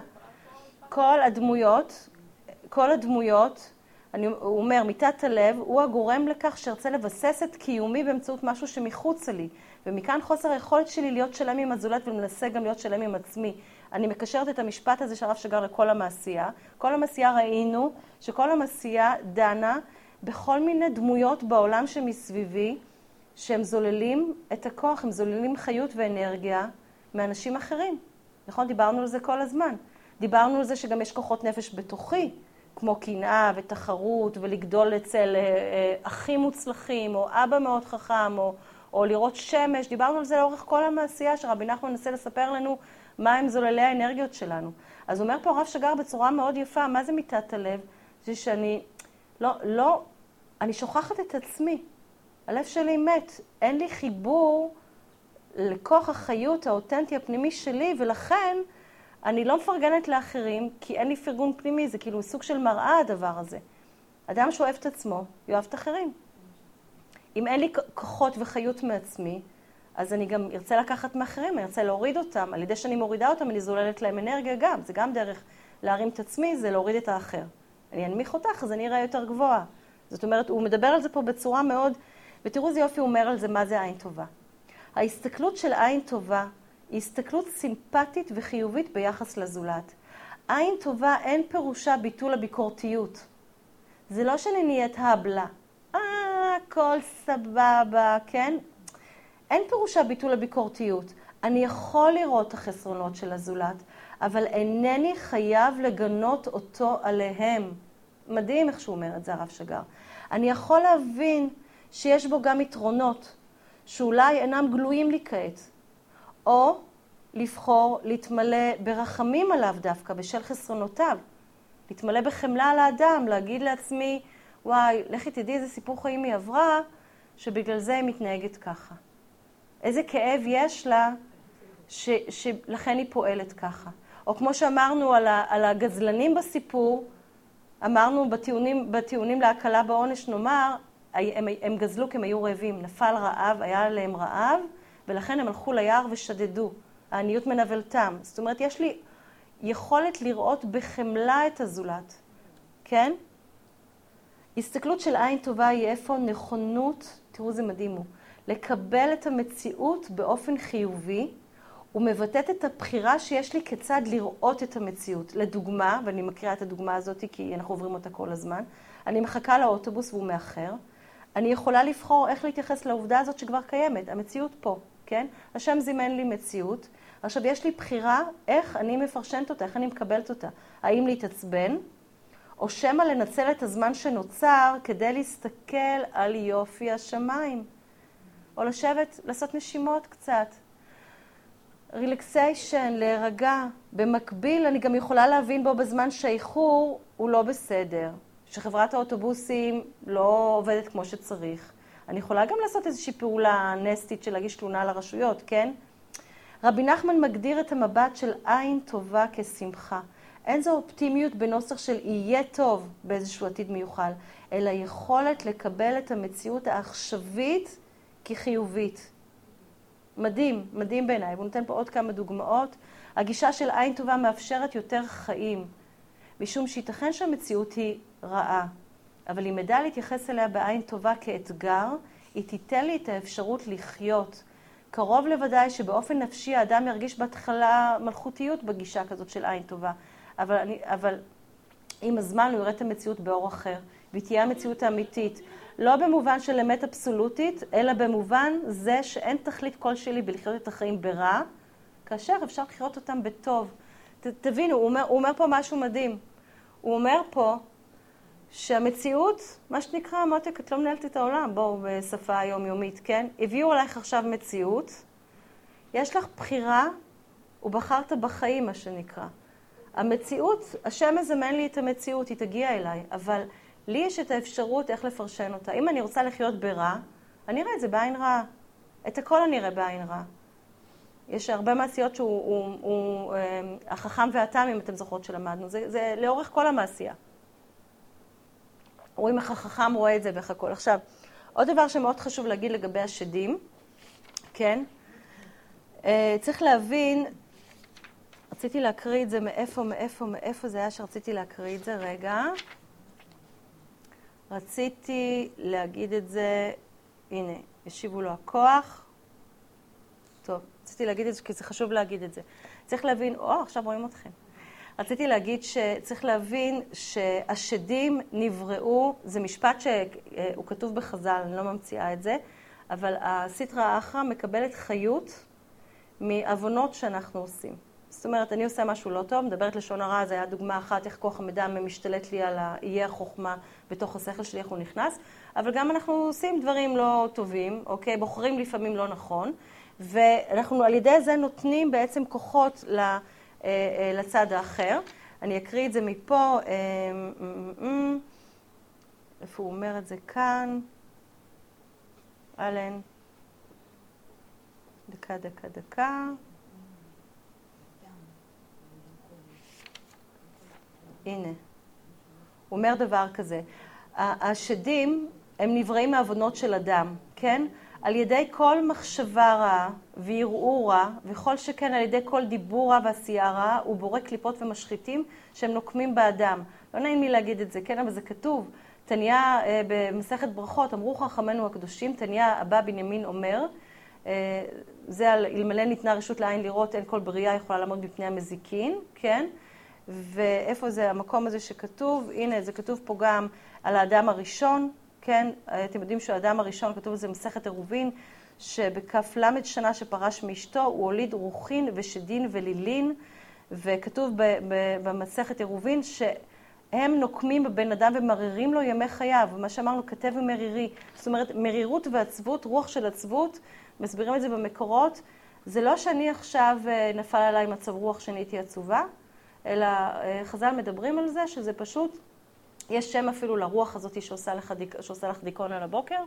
כל הדמויות, כל הדמויות, אני, הוא אומר, מיטת הלב הוא הגורם לכך שארצה לבסס את קיומי באמצעות משהו שמחוצה לי. ומכאן חוסר היכולת שלי להיות שלם עם הזולת ולמנסה גם להיות שלם עם עצמי. אני מקשרת את המשפט הזה שהרב שגר לכל המעשייה. כל המעשייה ראינו שכל המעשייה דנה בכל מיני דמויות בעולם שמסביבי, שהם זוללים את הכוח, הם זוללים חיות ואנרגיה מאנשים אחרים. נכון? דיברנו על זה כל הזמן. דיברנו על זה שגם יש כוחות נפש בתוכי, כמו קנאה ותחרות ולגדול אצל אחים מוצלחים, או אבא מאוד חכם, או, או לראות שמש. דיברנו על זה לאורך כל המעשייה, שרבי נחמן מנסה לספר לנו מה הם זוללי האנרגיות שלנו. אז אומר פה הרב שגר בצורה מאוד יפה, מה זה מיטת הלב? זה שאני, לא, לא, אני שוכחת את עצמי. הלב שלי מת. אין לי חיבור לכוח החיות האותנטי הפנימי שלי, ולכן אני לא מפרגנת לאחרים, כי אין לי פרגון פנימי, זה כאילו סוג של מראה הדבר הזה. אדם שאוהב את עצמו, יאהב את אחרים. אם אין לי כוחות וחיות מעצמי, אז אני גם ארצה לקחת מאחרים, אני ארצה להוריד אותם. על ידי שאני מורידה אותם, אני זוללת להם אנרגיה גם. זה גם דרך להרים את עצמי, זה להוריד את האחר. אני אנמיך אותך, אז אני אראה יותר גבוהה. זאת אומרת, הוא מדבר על זה פה בצורה מאוד, ותראו איזה יופי הוא אומר על זה, מה זה עין טובה. ההסתכלות של עין טובה היא הסתכלות סימפטית וחיובית ביחס לזולת. עין טובה אין פירושה ביטול הביקורתיות. זה לא שאני נהיית הבלה. אה, הכל סבבה, כן? אין פירושה ביטול הביקורתיות. אני יכול לראות את החסרונות של הזולת, אבל אינני חייב לגנות אותו עליהם. מדהים איך שהוא אומר את זה, הרב שגר. אני יכול להבין שיש בו גם יתרונות, שאולי אינם גלויים לי כעת. או לבחור להתמלא ברחמים עליו דווקא, בשל חסרונותיו. להתמלא בחמלה על האדם, להגיד לעצמי, וואי, לכי תדעי איזה סיפור חיים היא עברה, שבגלל זה היא מתנהגת ככה. איזה כאב יש לה, ש, שלכן היא פועלת ככה. או כמו שאמרנו על, ה, על הגזלנים בסיפור, אמרנו בטיעונים, בטיעונים להקלה בעונש, נאמר, הם, הם גזלו כי הם היו רעבים, נפל רעב, היה עליהם רעב, ולכן הם הלכו ליער ושדדו. העניות מנבלתם. זאת אומרת, יש לי יכולת לראות בחמלה את הזולת. כן? הסתכלות של עין טובה היא איפה נכונות, תראו זה מדהים הוא, לקבל את המציאות באופן חיובי, ומבטאת את הבחירה שיש לי כיצד לראות את המציאות. לדוגמה, ואני מקריאה את הדוגמה הזאת כי אנחנו עוברים אותה כל הזמן, אני מחכה לאוטובוס והוא מאחר, אני יכולה לבחור איך להתייחס לעובדה הזאת שכבר קיימת, המציאות פה, כן? השם זימן לי מציאות. עכשיו, יש לי בחירה איך אני מפרשנת אותה, איך אני מקבלת אותה. האם להתעצבן, או שמא לנצל את הזמן שנוצר כדי להסתכל על יופי השמיים. או לשבת, לעשות נשימות קצת. רילקסיישן, להירגע. במקביל, אני גם יכולה להבין בו בזמן שהאיחור הוא לא בסדר. שחברת האוטובוסים לא עובדת כמו שצריך. אני יכולה גם לעשות איזושהי פעולה נסטית של להגיש תלונה לרשויות, כן? רבי נחמן מגדיר את המבט של עין טובה כשמחה. אין זו אופטימיות בנוסח של יהיה טוב באיזשהו עתיד מיוחל, אלא יכולת לקבל את המציאות העכשווית כחיובית. מדהים, מדהים בעיניי. הוא נותן פה עוד כמה דוגמאות. הגישה של עין טובה מאפשרת יותר חיים, משום שייתכן שהמציאות היא רעה. אבל אם ידע להתייחס אליה בעין טובה כאתגר, היא תיתן לי את האפשרות לחיות. קרוב לוודאי שבאופן נפשי האדם ירגיש בהתחלה מלכותיות בגישה כזאת של עין טובה. אבל, אני, אבל עם הזמן הוא יראה את המציאות באור אחר, והיא תהיה המציאות האמיתית. לא במובן של אמת אבסולוטית, אלא במובן זה שאין תכלית כלשהי בלחיות את החיים ברע, כאשר אפשר לחיות אותם בטוב. ת, תבינו, הוא אומר, הוא אומר פה משהו מדהים. הוא אומר פה שהמציאות, מה שנקרא, מותק, את לא מנהלת את העולם, בואו בשפה היומיומית, כן? הביאו עלייך עכשיו מציאות, יש לך בחירה, ובחרת בחיים, מה שנקרא. המציאות, השם מזמן לי את המציאות, היא תגיע אליי, אבל לי יש את האפשרות איך לפרשן אותה. אם אני רוצה לחיות ברע, אני אראה את זה בעין רע. את הכל אני אראה בעין רע. יש הרבה מעשיות שהוא הוא, הוא, אה, החכם והתם, אם אתם זוכרות שלמדנו. זה, זה לאורך כל המעשייה. רואים איך החכם רואה את זה ואיך הכל. עכשיו, עוד דבר שמאוד חשוב להגיד לגבי השדים, כן? אה, צריך להבין, רציתי להקריא את זה מאיפה, מאיפה, מאיפה זה היה שרציתי להקריא את זה. רגע. רציתי להגיד את זה, הנה, ישיבו לו הכוח. טוב, רציתי להגיד את זה כי זה חשוב להגיד את זה. צריך להבין, או, עכשיו רואים אתכם. רציתי להגיד שצריך להבין שהשדים נבראו, זה משפט שהוא כתוב בחז"ל, אני לא ממציאה את זה, אבל הסטרא אחרא מקבלת חיות מעוונות שאנחנו עושים. זאת אומרת, אני עושה משהו לא טוב, מדברת לשון הרע, זה היה דוגמה אחת, איך כוח המידע משתלט לי על איי החוכמה בתוך השכל שלי, איך הוא נכנס, אבל גם אנחנו עושים דברים לא טובים, אוקיי? בוחרים לפעמים לא נכון, ואנחנו על ידי זה נותנים בעצם כוחות לצד האחר. אני אקריא את זה מפה, איפה הוא אומר את זה כאן? אלן, דקה, דקה, דקה. הנה, הוא אומר דבר כזה, השדים הם נבראים מהעוונות של אדם, כן? על ידי כל מחשבה רעה וערעור רע, וכל שכן על ידי כל דיבור רע ועשייה רעה, הוא בורא קליפות ומשחיתים שהם נוקמים באדם. לא נעים לי להגיד את זה, כן? אבל זה כתוב. תניה במסכת ברכות, אמרו חכמינו הקדושים, תניה אבא בנימין אומר, זה על אלמלא ניתנה רשות לעין לראות, אין כל בריאה יכולה לעמוד בפני המזיקין, כן? ואיפה זה המקום הזה שכתוב? הנה, זה כתוב פה גם על האדם הראשון, כן? אתם יודעים שהאדם הראשון, כתוב על זה מסכת עירובין, שבכף למד שנה שפרש מאשתו, הוא הוליד רוחין ושדין ולילין, וכתוב במסכת עירובין שהם נוקמים בבן אדם ומרירים לו ימי חייו, ומה שאמרנו, כתב ומרירי. זאת אומרת, מרירות ועצבות, רוח של עצבות, מסבירים את זה במקורות, זה לא שאני עכשיו נפל עליי מצב רוח שאני הייתי עצובה, אלא חז"ל מדברים על זה, שזה פשוט, יש שם אפילו לרוח הזאת שעושה לך, שעושה לך דיכאון על הבוקר.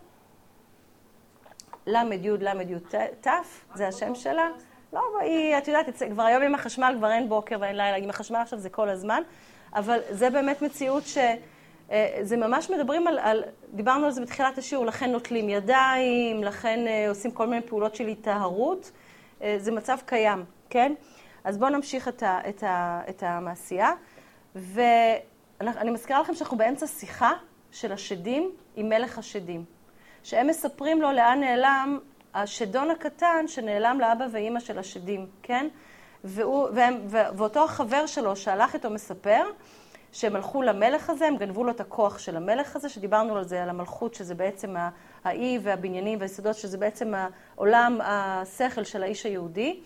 למד יוד, למד יוד תף, זה השם שלה. לא, היא, את יודעת, כבר היום עם החשמל כבר אין בוקר ואין לילה, עם החשמל עכשיו זה כל הזמן, אבל זה באמת מציאות שזה ממש מדברים על, על, דיברנו על זה בתחילת השיעור, לכן נוטלים ידיים, לכן עושים כל מיני פעולות של התאהרות, זה מצב קיים, כן? אז בואו נמשיך את, ה, את, ה, את המעשייה, ואני מזכירה לכם שאנחנו באמצע שיחה של השדים עם מלך השדים, שהם מספרים לו לאן נעלם השדון הקטן שנעלם לאבא ואימא של השדים, כן? והוא, והם, ואותו החבר שלו שהלך איתו מספר, שהם הלכו למלך הזה, הם גנבו לו את הכוח של המלך הזה, שדיברנו על זה, על המלכות, שזה בעצם האי והבניינים והיסודות, שזה בעצם העולם, השכל של האיש היהודי.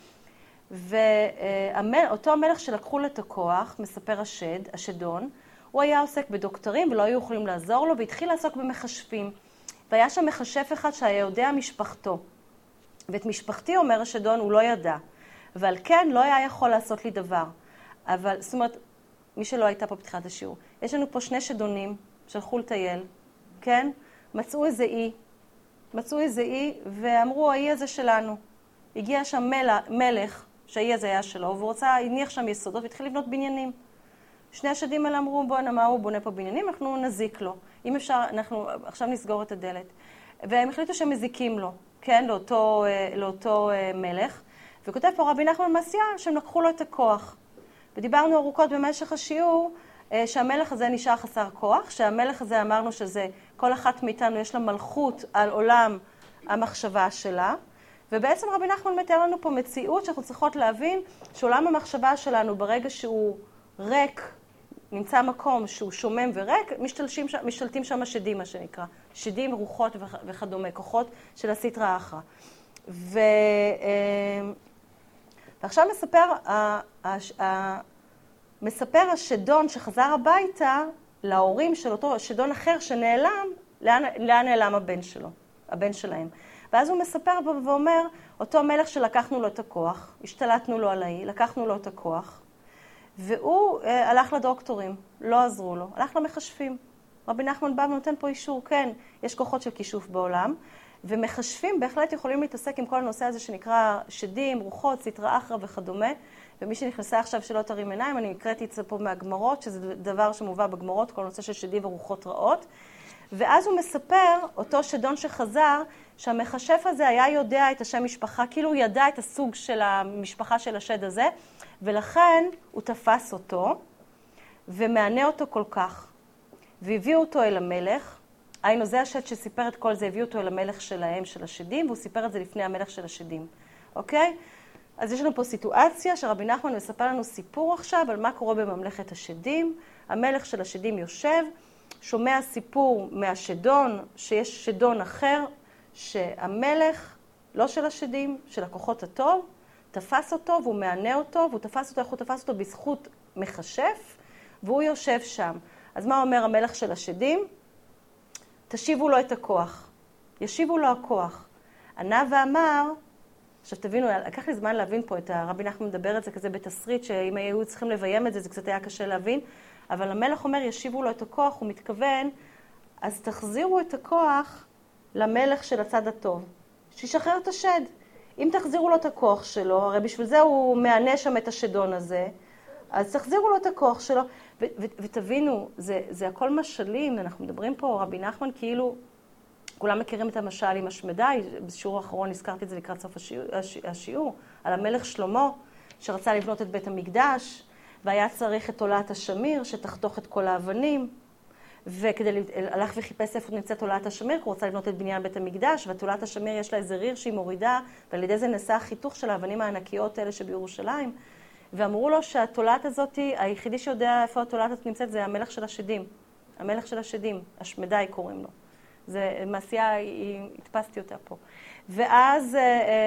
ואותו המלך שלקחו לו את הכוח, מספר השד, השדון, הוא היה עוסק בדוקטרים ולא היו יכולים לעזור לו, והתחיל לעסוק במחשבים. והיה שם מחשב אחד שהיה יודע משפחתו. ואת משפחתי, אומר השדון, הוא לא ידע. ועל כן לא היה יכול לעשות לי דבר. אבל, זאת אומרת, מי שלא הייתה פה בתחילת השיעור, יש לנו פה שני שדונים שהלכו לטייל, כן? מצאו איזה אי, מצאו איזה אי, ואמרו, האי הזה שלנו. הגיע שם מלך, מלך שהאי הזה היה שלו, והוא רוצה, הניח שם יסודות והתחיל לבנות בניינים. שני השדים האלה אמרו, בוא נאמר, הוא בונה פה בניינים, אנחנו נזיק לו. אם אפשר, אנחנו עכשיו נסגור את הדלת. והם החליטו שהם מזיקים לו, כן? לאותו, לאותו מלך. וכותב פה רבי נחמן מעשיה שהם לקחו לו את הכוח. ודיברנו ארוכות במשך השיעור שהמלך הזה נשאר חסר כוח, שהמלך הזה אמרנו שזה, כל אחת מאיתנו יש לה מלכות על עולם המחשבה שלה, ובעצם רבי נחמן מתאר לנו פה מציאות שאנחנו צריכות להבין שעולם המחשבה שלנו ברגע שהוא ריק, נמצא מקום שהוא שומם וריק, משתלטים, משתלטים שם השדים, מה שנקרא. שדים, רוחות וכדומה, כוחות של הסטרא אחרא. ו... ועכשיו מספר, מספר השדון שחזר הביתה להורים של אותו שדון אחר שנעלם, לאן, לאן נעלם הבן שלו, הבן שלהם. ואז הוא מספר ואומר, אותו מלך שלקחנו לו את הכוח, השתלטנו לו על האי, לקחנו לו את הכוח, והוא אה, הלך לדוקטורים, לא עזרו לו, הלך למחשבים. רבי נחמן בא ונותן פה אישור, כן, יש כוחות של כישוף בעולם, ומחשבים בהחלט יכולים להתעסק עם כל הנושא הזה שנקרא שדים, רוחות, סטרא אחרא וכדומה, ומי שנכנסה עכשיו שלא תרים עיניים, אני הקראתי את זה פה מהגמרות, שזה דבר שמובא בגמרות, כל הנושא של שדים ורוחות רעות. ואז הוא מספר, אותו שדון שחזר, שהמחשב הזה היה יודע את השם משפחה, כאילו הוא ידע את הסוג של המשפחה של השד הזה, ולכן הוא תפס אותו, ומענה אותו כל כך. והביאו אותו אל המלך, היינו זה השד שסיפר את כל זה, הביאו אותו אל המלך שלהם, של השדים, והוא סיפר את זה לפני המלך של השדים. אוקיי? אז יש לנו פה סיטואציה שרבי נחמן מספר לנו סיפור עכשיו על מה קורה בממלכת השדים. המלך של השדים יושב, שומע סיפור מהשדון, שיש שדון אחר, שהמלך, לא של השדים, של הכוחות הטוב, תפס אותו והוא מענה אותו, והוא תפס אותו, איך הוא תפס אותו? בזכות מכשף, והוא יושב שם. אז מה אומר המלך של השדים? תשיבו לו את הכוח. ישיבו לו הכוח. ענה ואמר, עכשיו תבינו, לקח לי זמן להבין פה את הרבי נחמן מדבר את זה כזה בתסריט, שאם היו צריכים לביים את זה, זה קצת היה קשה להבין, אבל המלך אומר, ישיבו לו את הכוח, הוא מתכוון, אז תחזירו את הכוח למלך של הצד הטוב, שישחרר את השד. אם תחזירו לו את הכוח שלו, הרי בשביל זה הוא מענה שם את השדון הזה, אז תחזירו לו את הכוח שלו, ו- ו- ותבינו, זה, זה הכל משלים, אנחנו מדברים פה, רבי נחמן כאילו, כולם מכירים את המשל עם השמדי, בשיעור האחרון הזכרתי את זה לקראת סוף השיעור, השיעור על המלך שלמה, שרצה לבנות את בית המקדש, והיה צריך את תולעת השמיר, שתחתוך את כל האבנים, וכדי, הלך וחיפש איפה נמצאת תולעת השמיר, הוא רוצה לבנות את בניין בית המקדש, ותולעת השמיר יש לה איזה ריר שהיא מורידה, ועל ידי זה נעשה החיתוך של האבנים הענקיות האלה שבירושלים, ואמרו לו שהתולעת הזאת, היחידי שיודע איפה התולעת הזאת נמצאת, זה המלך של השדים. המלך של השדים, השמדי קוראים לו. זה מעשייה, התפסתי אותה פה. ואז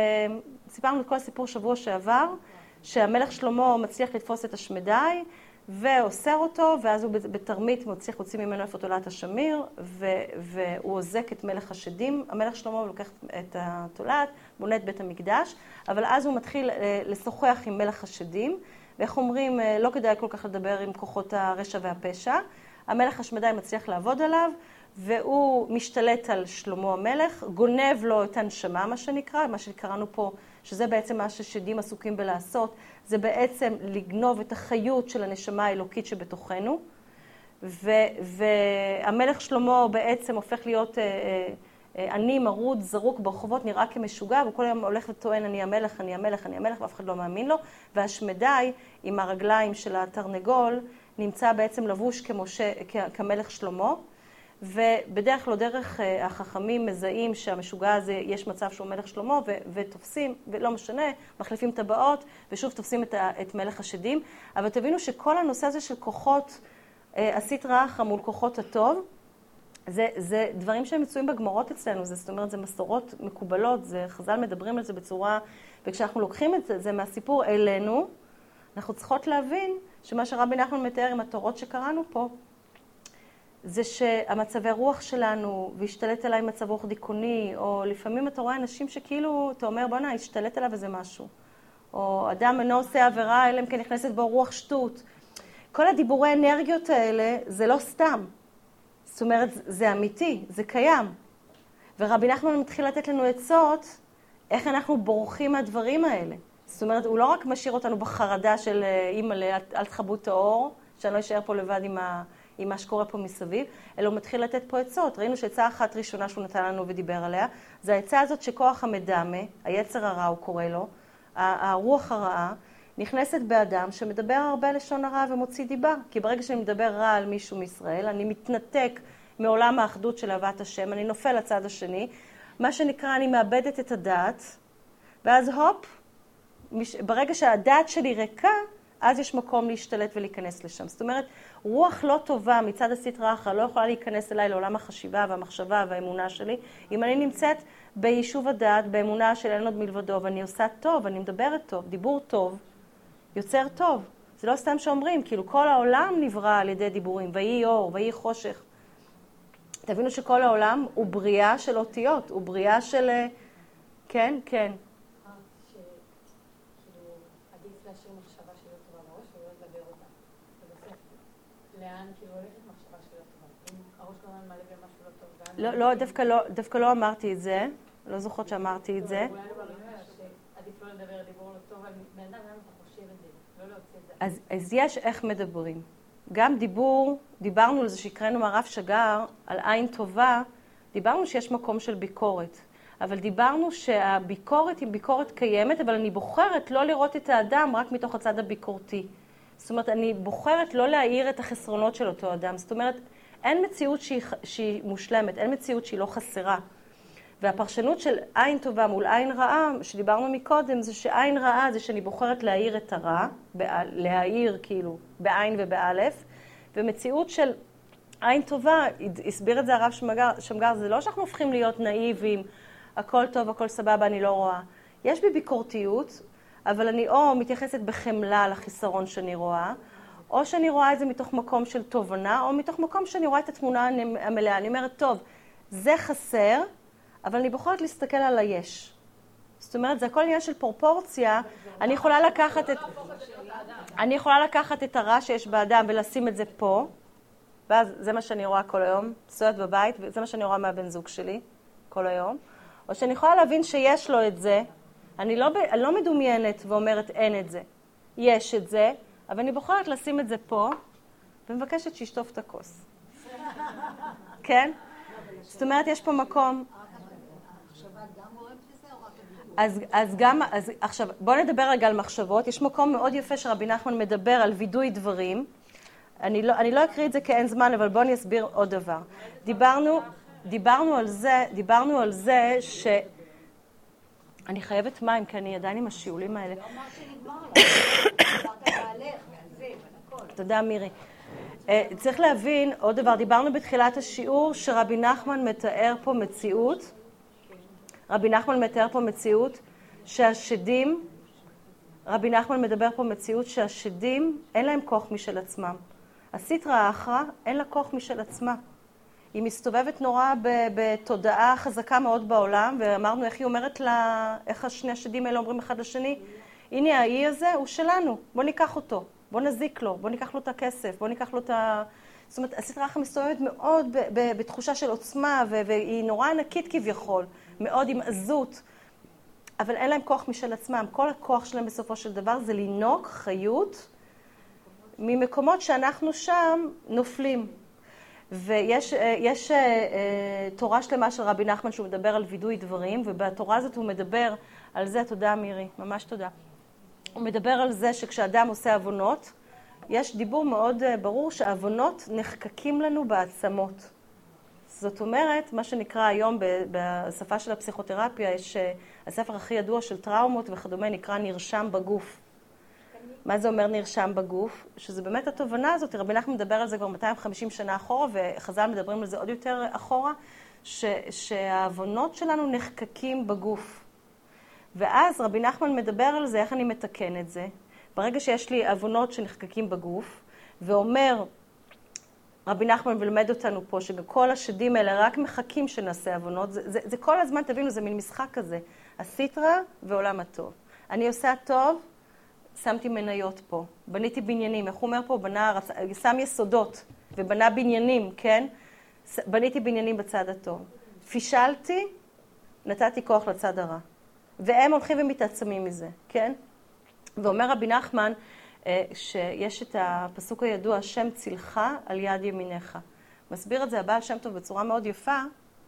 סיפרנו את כל הסיפור שבוע שעבר, שהמלך שלמה מצליח לתפוס את השמדי, ואוסר אותו, ואז הוא בתרמית מצליח להוציא ממנו איפה תולעת השמיר, והוא עוזק את מלך השדים. המלך שלמה לוקח את התולעת, בונה את בית המקדש, אבל אז הוא מתחיל לשוחח עם מלך השדים, ואיך אומרים, לא כדאי כל כך לדבר עם כוחות הרשע והפשע. המלך השמדי מצליח לעבוד עליו, והוא משתלט על שלמה המלך, גונב לו את הנשמה, מה שנקרא, מה שקראנו פה, שזה בעצם מה ששדים עסוקים בלעשות, זה בעצם לגנוב את החיות של הנשמה האלוקית שבתוכנו, ו- והמלך שלמה בעצם הופך להיות עני, מרוד, זרוק ברחובות, נראה כמשוגע, וכל היום הולך וטוען, אני המלך, אני המלך, אני המלך, ואף אחד לא מאמין לו, והשמדי עם הרגליים של התרנגול נמצא בעצם לבוש כמשה, כמלך שלמה, ובדרך כלל דרך החכמים מזהים שהמשוגע הזה יש מצב שהוא מלך שלמה ו- ותופסים, ולא משנה, מחליפים טבעות ושוב תופסים את, ה- את מלך השדים. אבל תבינו שכל הנושא הזה של כוחות עשית רע אחרא מול כוחות הטוב, זה, זה דברים שהם מצויים בגמרות אצלנו, זה, זאת אומרת, זה מסורות מקובלות, זה, חז"ל מדברים על זה בצורה, וכשאנחנו לוקחים את זה, זה מהסיפור אלינו, אנחנו צריכות להבין שמה שרבי נחמן מתאר עם התורות שקראנו פה, זה שהמצבי רוח שלנו, והשתלט עליי מצב רוח דיכאוני, או לפעמים אתה רואה אנשים שכאילו, אתה אומר, בוא נה, השתלט עליו איזה משהו. או אדם אינו עושה עבירה, אלא אם כן נכנסת בו רוח שטות. כל הדיבורי אנרגיות האלה, זה לא סתם. זאת אומרת, זה אמיתי, זה קיים. ורבי נחמן מתחיל לתת לנו עצות, איך אנחנו בורחים מהדברים האלה. זאת אומרת, הוא לא רק משאיר אותנו בחרדה של אימא'לה, אל תכבו את האור, שאני לא אשאר פה לבד עם, ה, עם מה שקורה פה מסביב, אלא הוא מתחיל לתת פה עצות. ראינו שעצה אחת ראשונה שהוא נתן לנו ודיבר עליה, זה העצה הזאת שכוח המדמה, היצר הרע הוא קורא לו, הרוח הרעה, נכנסת באדם שמדבר הרבה לשון הרע ומוציא דיבה. כי ברגע שאני מדבר רע על מישהו מישראל, אני מתנתק מעולם האחדות של אהבת השם, אני נופל לצד השני, מה שנקרא, אני מאבדת את הדעת, ואז הופ, ברגע שהדעת שלי ריקה, אז יש מקום להשתלט ולהיכנס לשם. זאת אומרת, רוח לא טובה מצד הסטרא אחרא לא יכולה להיכנס אליי לעולם החשיבה והמחשבה והאמונה שלי. אם אני נמצאת ביישוב הדעת, באמונה של אין עוד מלבדו, ואני עושה טוב, אני מדברת טוב, דיבור טוב, יוצר טוב. זה לא סתם שאומרים, כאילו כל העולם נברא על ידי דיבורים, ויהי אור, ויהי חושך. תבינו שכל העולם הוא בריאה של אותיות, הוא בריאה של... כן, כן. להשאיר מחשבה שלא טובה בראש ולא לדבר אותה. ובסוף, לאן כאילו הולכת מחשבה שלא טובה? אם הראש לא מלא במשהו לא טוב, לא, לא, דווקא לא, דווקא לא אמרתי את זה. לא זוכרת שאמרתי את זה. אולי לא אומר שעדיף לא לדבר דיבור לא טוב, אבל בן אדם למה אתה חושב את זה? לא להוציא את זה. אז, אז יש איך מדברים. גם דיבור, דיברנו על זה שהקראנו מהרב שגר, על עין טובה, דיברנו שיש מקום של ביקורת. אבל דיברנו שהביקורת היא ביקורת קיימת, אבל אני בוחרת לא לראות את האדם רק מתוך הצד הביקורתי. זאת אומרת, אני בוחרת לא להעיר את החסרונות של אותו אדם. זאת אומרת, אין מציאות שהיא, שהיא מושלמת, אין מציאות שהיא לא חסרה. והפרשנות של עין טובה מול עין רעה, שדיברנו מקודם, זה שעין רעה זה שאני בוחרת להעיר את הרע, להעיר כאילו בעין ובאלף, ומציאות של עין טובה, הסביר את זה הרב שמגר, שמגר, זה לא שאנחנו הופכים להיות נאיבים, הכל טוב, הכל סבבה, אני לא רואה. יש בי ביקורתיות, אבל אני או מתייחסת בחמלה לחיסרון שאני רואה, או שאני רואה את זה מתוך מקום של תובנה, או מתוך מקום שאני רואה את התמונה המלאה. אני אומרת, טוב, זה חסר, אבל אני בוחרת להסתכל על היש. זאת אומרת, זה הכל עניין של פרופורציה. אני יכולה לקחת את, אני יכולה לקחת את הרע שיש באדם ולשים את זה פה, ואז זה מה שאני רואה כל היום, סועדת בבית, וזה מה שאני רואה מהבן זוג שלי כל היום. או שאני יכולה להבין שיש לו את זה, אני לא, אני לא מדומיינת ואומרת אין את זה. יש את זה, אבל אני בוחרת לשים את זה פה, ומבקשת שישטוף את הכוס. כן? זאת אומרת, יש פה מקום... אז, אז גם, אז עכשיו, בואו נדבר רגע על מחשבות. יש מקום מאוד יפה שרבי נחמן מדבר על וידוי דברים. אני לא, אני לא אקריא את זה כי אין זמן, אבל בואו אני אסביר עוד דבר. דיברנו... דיברנו על זה, דיברנו על זה ש... אני חייבת מים, כי אני עדיין עם השיעולים האלה. לא אמרת שנגמר לך, דיברת בעלך, ועל זה, ועל הכל. תודה, מירי. צריך להבין, עוד דבר, דיברנו בתחילת השיעור שרבי נחמן מתאר פה מציאות, רבי נחמן מתאר פה מציאות שהשדים, רבי נחמן מדבר פה מציאות שהשדים אין להם כוח משל עצמם. הסטרא אחרא אין לה כוח משל עצמה. היא מסתובבת נורא בתודעה חזקה מאוד בעולם, ואמרנו איך היא אומרת לה, איך השני השדים האלה אומרים אחד לשני, הנה האי הזה הוא שלנו, בוא ניקח אותו, בוא נזיק לו, בוא ניקח לו את הכסף, בוא ניקח לו את ה... זאת אומרת, הסטרא אחרא מסתובבת מאוד בתחושה של עוצמה, והיא נורא ענקית כביכול, מאוד עם עזות, אבל אין להם כוח משל עצמם. כל הכוח שלהם בסופו של דבר זה לינוק חיות ממקומות שאנחנו שם נופלים. ויש יש, תורה שלמה של רבי נחמן שהוא מדבר על וידוי דברים, ובתורה הזאת הוא מדבר על זה, תודה מירי, ממש תודה. הוא מדבר על זה שכשאדם עושה עוונות, יש דיבור מאוד ברור שהעוונות נחקקים לנו בעצמות. זאת אומרת, מה שנקרא היום בשפה של הפסיכותרפיה, יש הספר הכי ידוע של טראומות וכדומה, נקרא נרשם בגוף. מה זה אומר נרשם בגוף? שזה באמת התובנה הזאת, רבי נחמן מדבר על זה כבר מאתיים וחמישים שנה אחורה, וחז"ל מדברים על זה עוד יותר אחורה, ש, שהעוונות שלנו נחקקים בגוף. ואז רבי נחמן מדבר על זה, איך אני מתקן את זה. ברגע שיש לי עוונות שנחקקים בגוף, ואומר רבי נחמן ולמד אותנו פה, שגם כל השדים האלה רק מחכים שנעשה עוונות, זה, זה, זה כל הזמן, תבינו, זה מין משחק כזה. הסיטרה ועולם הטוב. אני עושה טוב, שמתי מניות פה. בניתי בניינים, איך הוא אומר פה? בנה, שם יסודות ובנה בניינים, כן? בניתי בניינים בצד הטוב. פישלתי, נתתי כוח לצד הרע. והם הולכים ומתעצמים מזה, כן? ואומר רבי נחמן, שיש את הפסוק הידוע, השם צילך על יד ימיניך. מסביר את זה הבעל שם טוב בצורה מאוד יפה,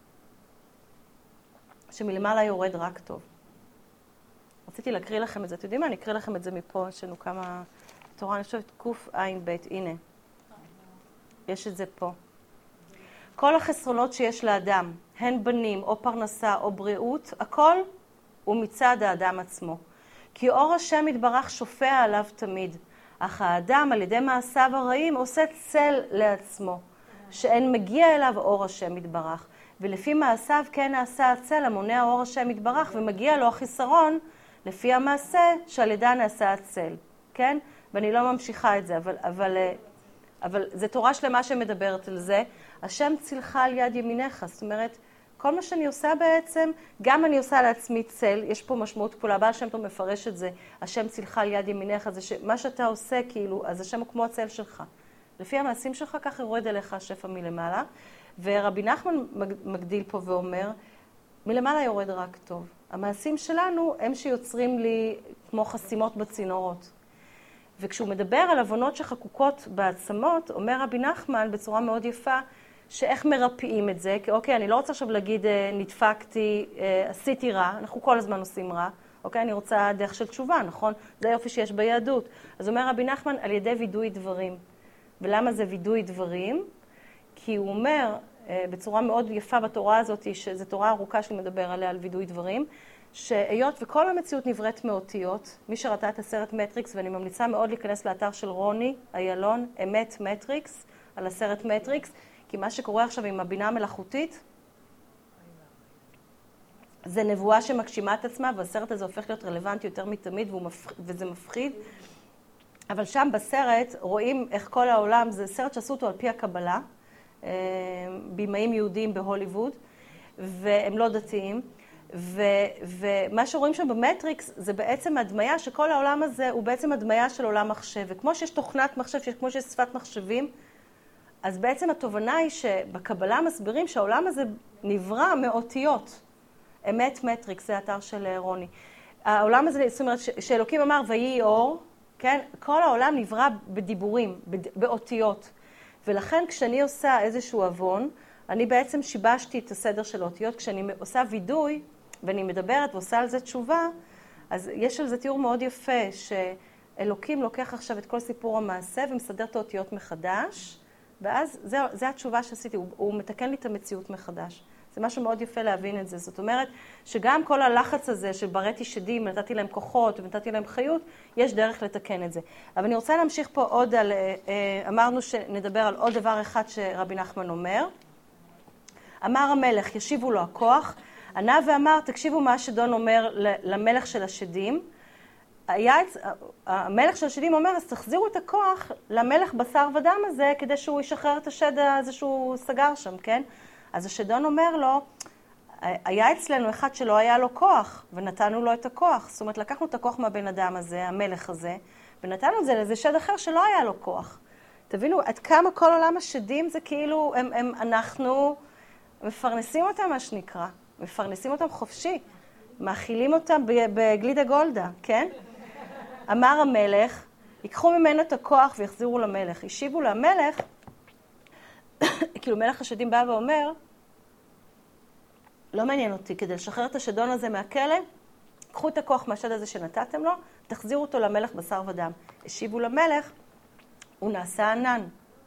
שמלמעלה יורד רק טוב. רציתי להקריא לכם את זה. אתם יודעים מה? אני אקריא לכם את זה מפה, יש לנו כמה תורה, אני חושבת קוף עין בית, הנה. יש את זה פה. כל החסרונות שיש לאדם, הן בנים או פרנסה או בריאות, הכל הוא מצד האדם עצמו. כי אור השם יתברך שופע עליו תמיד, אך האדם על ידי מעשיו הרעים עושה צל לעצמו, שאין מגיע אליו אור השם יתברך. ולפי מעשיו כן נעשה הצל המונע אור השם יתברך, ומגיע לו החיסרון לפי המעשה שעל ידה נעשה הצל. כן? ואני לא ממשיכה את זה, אבל, אבל, אבל זה תורה שלמה שמדברת על זה. השם צילך על יד ימיניך, זאת אומרת, כל מה שאני עושה בעצם, גם אני עושה לעצמי צל, יש פה משמעות כפולה, הבעל שם טוב מפרש את זה, השם צילך על יד ימיניך, זה שמה שאתה עושה כאילו, אז השם הוא כמו הצל שלך. לפי המעשים שלך, כך יורד אליך השפע מלמעלה, ורבי נחמן מגדיל פה ואומר, מלמעלה יורד רק טוב. המעשים שלנו הם שיוצרים לי כמו חסימות בצינורות. וכשהוא מדבר על עוונות שחקוקות בעצמות, אומר רבי נחמן בצורה מאוד יפה, שאיך מרפאים את זה, כי אוקיי, אני לא רוצה עכשיו להגיד, נדפקתי, עשיתי רע, אנחנו כל הזמן עושים רע, אוקיי, אני רוצה דרך של תשובה, נכון? זה היופי שיש ביהדות. אז אומר רבי נחמן, על ידי וידוי דברים. ולמה זה וידוי דברים? כי הוא אומר, בצורה מאוד יפה בתורה הזאת, שזו תורה ארוכה שהוא מדבר עליה על וידוי דברים, שהיות וכל המציאות נבראת מאותיות, מי שראתה את הסרט מטריקס, ואני ממליצה מאוד להיכנס לאתר של רוני איילון, אמת מטריקס, על הסרט מטריקס, כי מה שקורה עכשיו עם הבינה המלאכותית, זה נבואה שמגשימה את עצמה, והסרט הזה הופך להיות רלוונטי יותר מתמיד, וזה מפחיד. אבל שם בסרט רואים איך כל העולם, זה סרט שעשו אותו על פי הקבלה, בימאים יהודים בהוליווד, והם לא דתיים. ו, ומה שרואים שם במטריקס זה בעצם הדמיה שכל העולם הזה הוא בעצם הדמיה של עולם מחשב. וכמו שיש תוכנת מחשב, כמו שיש שפת מחשבים, אז בעצם התובנה היא שבקבלה מסבירים שהעולם הזה נברא מאותיות. אמת מטריקס, זה האתר של רוני. העולם הזה, זאת אומרת, שאלוקים אמר ויהי אור, כן? כל העולם נברא בדיבורים, באותיות. ולכן כשאני עושה איזשהו עוון, אני בעצם שיבשתי את הסדר של האותיות. כשאני עושה וידוי ואני מדברת ועושה על זה תשובה, אז יש על זה תיאור מאוד יפה, שאלוקים לוקח עכשיו את כל סיפור המעשה ומסדר את האותיות מחדש, ואז זה, זה התשובה שעשיתי, הוא, הוא מתקן לי את המציאות מחדש. זה משהו מאוד יפה להבין את זה. זאת אומרת שגם כל הלחץ הזה של בראתי שדים, נתתי להם כוחות ונתתי להם חיות, יש דרך לתקן את זה. אבל אני רוצה להמשיך פה עוד על, אמרנו שנדבר על עוד דבר אחד שרבי נחמן אומר. אמר המלך, ישיבו לו הכוח, ענה ואמר, תקשיבו מה השדון אומר למלך של השדים. היעץ, המלך של השדים אומר, אז תחזירו את הכוח למלך בשר ודם הזה, כדי שהוא ישחרר את השד הזה שהוא סגר שם, כן? אז השדון אומר לו, היה אצלנו אחד שלא היה לו כוח, ונתנו לו את הכוח. זאת אומרת, לקחנו את הכוח מהבן אדם הזה, המלך הזה, ונתנו את זה לאיזה שד אחר שלא היה לו כוח. תבינו, עד כמה כל עולם השדים זה כאילו, הם, הם, אנחנו מפרנסים אותם, מה שנקרא. מפרנסים אותם חופשי. מאכילים אותם בגלידה גולדה, כן? אמר המלך, ייקחו ממנו את הכוח ויחזירו למלך. השיבו למלך, כאילו מלך השדים בא ואומר, לא מעניין אותי, כדי לשחרר את השדון הזה מהכלא, קחו את הכוח מהשד הזה שנתתם לו, תחזירו אותו למלך בשר ודם. השיבו למלך, הוא נעשה ענן.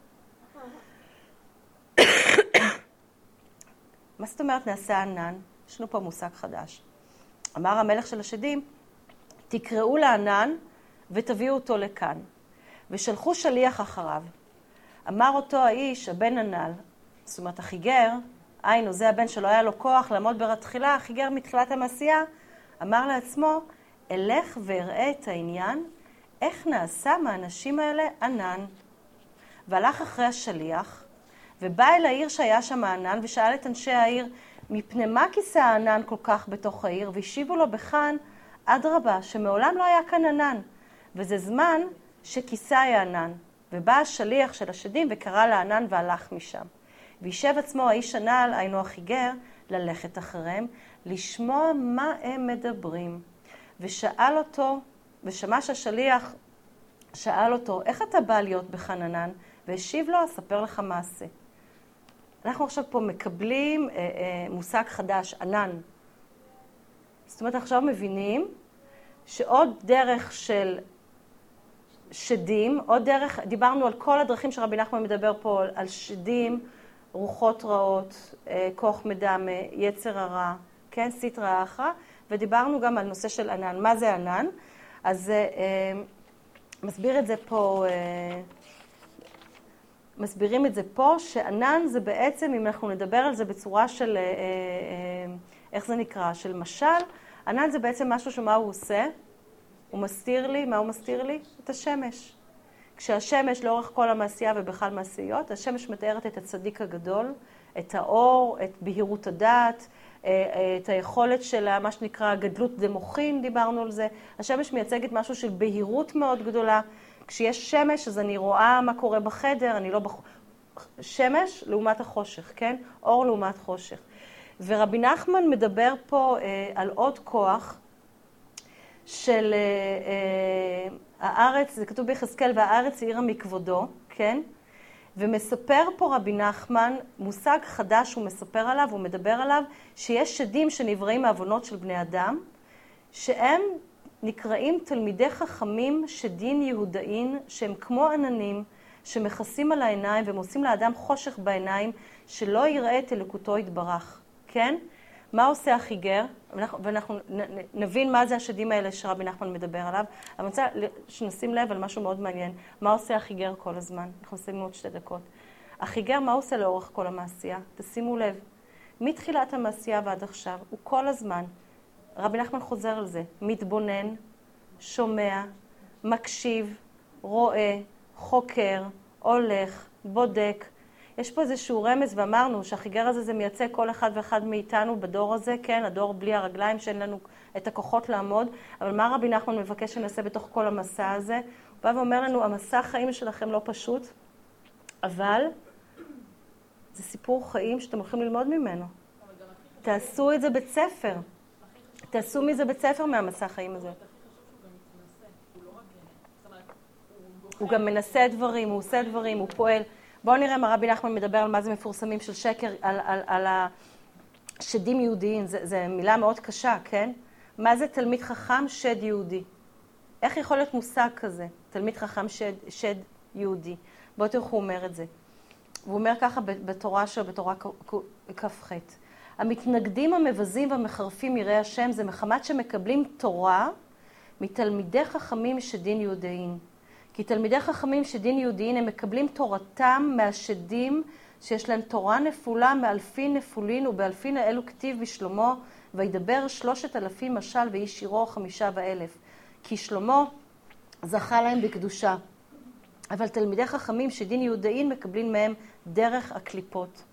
מה זאת אומרת נעשה ענן? יש לנו פה מושג חדש. אמר המלך של השדים, תקראו לענן ותביאו אותו לכאן. ושלחו שליח אחריו. אמר אותו האיש, הבן הנ"ל, זאת אומרת, החיגר, היינו, זה הבן שלא היה לו כוח לעמוד בתחילה, החיגר מתחילת המעשייה, אמר לעצמו, אלך ואראה את העניין, איך נעשה מהאנשים האלה ענן. והלך אחרי השליח, ובא אל העיר שהיה שם הענן, ושאל את אנשי העיר, מפני מה כיסא הענן כל כך בתוך העיר? והשיבו לו בכאן, אדרבה, שמעולם לא היה כאן ענן, וזה זמן שכיסא היה ענן. ובא השליח של השדים וקרא לענן והלך משם. וישב עצמו האיש הנ"ל, היינו החיגר, ללכת אחריהם, לשמוע מה הם מדברים. ושאל אותו, ושמע שהשליח שאל אותו, איך אתה בא להיות בכאן ענן? והשיב לו, אספר לך מעשה. אנחנו עכשיו פה מקבלים אה, אה, מושג חדש, ענן. זאת אומרת, עכשיו מבינים שעוד דרך של שדים, עוד דרך, דיברנו על כל הדרכים שרבי נחמן מדבר פה, על שדים, רוחות רעות, אה, כוח מדמה, יצר הרע, כן, סטרא אחרא, ודיברנו גם על נושא של ענן. מה זה ענן? אז אה, מסביר את זה פה, אה, מסבירים את זה פה, שענן זה בעצם, אם אנחנו נדבר על זה בצורה של, אה, אה, איך זה נקרא, של משל, ענן זה בעצם משהו שמה הוא עושה? הוא מסתיר לי, מה הוא מסתיר לי? את השמש. כשהשמש לאורך כל המעשייה ובכלל מעשיות, השמש מתארת את הצדיק הגדול, את האור, את בהירות הדעת, את היכולת של מה שנקרא גדלות דמוחין, דיברנו על זה. השמש מייצגת משהו של בהירות מאוד גדולה. כשיש שמש, אז אני רואה מה קורה בחדר, אני לא בח... שמש לעומת החושך, כן? אור לעומת חושך. ורבי נחמן מדבר פה אה, על עוד כוח של אה, אה, הארץ, זה כתוב ביחזקאל, והארץ העירה מכבודו, כן? ומספר פה רבי נחמן, מושג חדש הוא מספר עליו, הוא מדבר עליו, שיש שדים שנבראים מעוונות של בני אדם, שהם נקראים תלמידי חכמים שדין יהודאין, שהם כמו עננים, שמכסים על העיניים והם עושים לאדם חושך בעיניים, שלא יראה את אלוקותו יתברך, כן? מה עושה החיגר? ואנחנו נבין מה זה השדים האלה שרבי נחמן מדבר עליו. אני רוצה שנשים לב על משהו מאוד מעניין. מה עושה החיגר כל הזמן? אנחנו נשים עוד שתי דקות. החיגר, מה עושה לאורך כל המעשייה? תשימו לב. מתחילת המעשייה ועד עכשיו, הוא כל הזמן, רבי נחמן חוזר על זה, מתבונן, שומע, מקשיב, רואה, חוקר, הולך, בודק. יש פה איזשהו רמז, ואמרנו שהחיגר הזה זה מייצג כל אחד ואחד מאיתנו בדור הזה, כן, הדור בלי הרגליים שאין לנו את הכוחות לעמוד, אבל מה רבי נחמן מבקש שנעשה בתוך כל המסע הזה? הוא בא ואומר לנו, המסע החיים שלכם לא פשוט, אבל זה סיפור חיים שאתם הולכים ללמוד ממנו. תעשו את זה בית ספר. תעשו מזה בית ספר מהמסע החיים הזה. הוא גם מנסה דברים, הוא עושה דברים, הוא פועל. בואו נראה מה רבי נחמן מדבר על מה זה מפורסמים של שקר, על, על, על השדים יהודיים. זה, זה מילה מאוד קשה, כן? מה זה תלמיד חכם שד יהודי? איך יכול להיות מושג כזה? תלמיד חכם שד, שד יהודי. בואו תראו, הוא אומר את זה. הוא אומר ככה בתורה שלו, בתורה כ"ח. המתנגדים המבזים והמחרפים יראי השם זה מחמת שמקבלים תורה מתלמידי חכמים שדין יהודיים. כי תלמידי חכמים שדין יהודיים הם מקבלים תורתם מהשדים שיש להם תורה נפולה מאלפין נפולין ובאלפין האלו כתיב בשלמה וידבר שלושת אלפים משל ואיש שירו חמישה ואלף. כי שלמה זכה להם בקדושה. אבל תלמידי חכמים שדין יהודיים מקבלים מהם דרך הקליפות.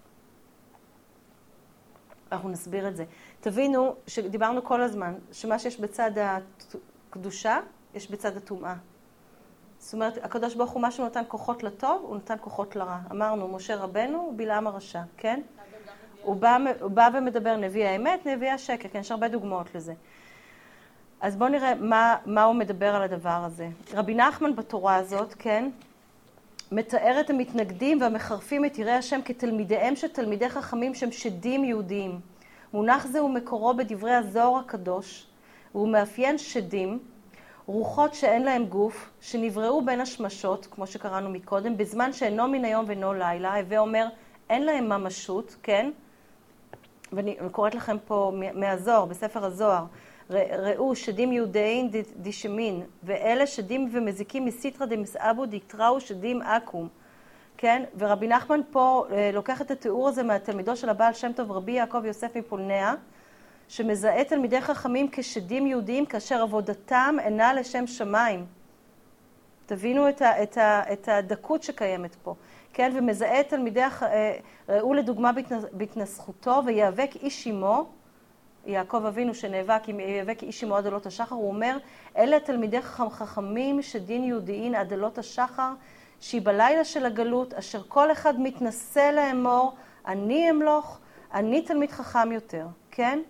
אנחנו נסביר את זה. תבינו שדיברנו כל הזמן שמה שיש בצד הקדושה יש בצד הטומאה. זאת אומרת, הקדוש ברוך הוא, מה שהוא נותן כוחות לטוב, הוא נותן כוחות לרע. אמרנו, משה רבנו הוא בלעם הרשע, כן? הוא בא, הוא בא ומדבר נביא האמת, נביא השקר, כן? יש הרבה דוגמאות לזה. אז בואו נראה מה, מה הוא מדבר על הדבר הזה. רבי נחמן בתורה הזאת, כן? מתאר את המתנגדים והמחרפים את יראי השם כתלמידיהם של תלמידי חכמים שהם שדים יהודיים. מונח זה הוא מקורו בדברי הזוהר הקדוש, והוא מאפיין שדים, רוחות שאין להם גוף, שנבראו בין השמשות, כמו שקראנו מקודם, בזמן שאינו מן היום ואינו לילה, הווה אומר, אין להם ממשות, כן? ואני קוראת לכם פה מהזוהר, בספר הזוהר. ראו שדים יהודאין דשמין, ואלה שדים ומזיקים מסיטרא דמסאבו דקטראו שדים אקום. כן? ורבי נחמן פה לוקח את התיאור הזה מהתלמידו של הבעל שם טוב, רבי יעקב יוסף מפולניה, שמזהה תלמידי חכמים כשדים יהודיים כאשר עבודתם אינה לשם שמיים. תבינו את, ה, את, ה, את הדקות שקיימת פה. כן? ומזהה תלמידי, ראו לדוגמה בהתנסחותו, ויאבק איש עמו, יעקב אבינו שנאבק, יאבק איש עמו עד עלות השחר, הוא אומר, אלה תלמידי חכמים שדין יהודיים עד עלות השחר, שהיא בלילה של הגלות, אשר כל אחד מתנסה לאמור, אני אמלוך, אני תלמיד חכם יותר, כן?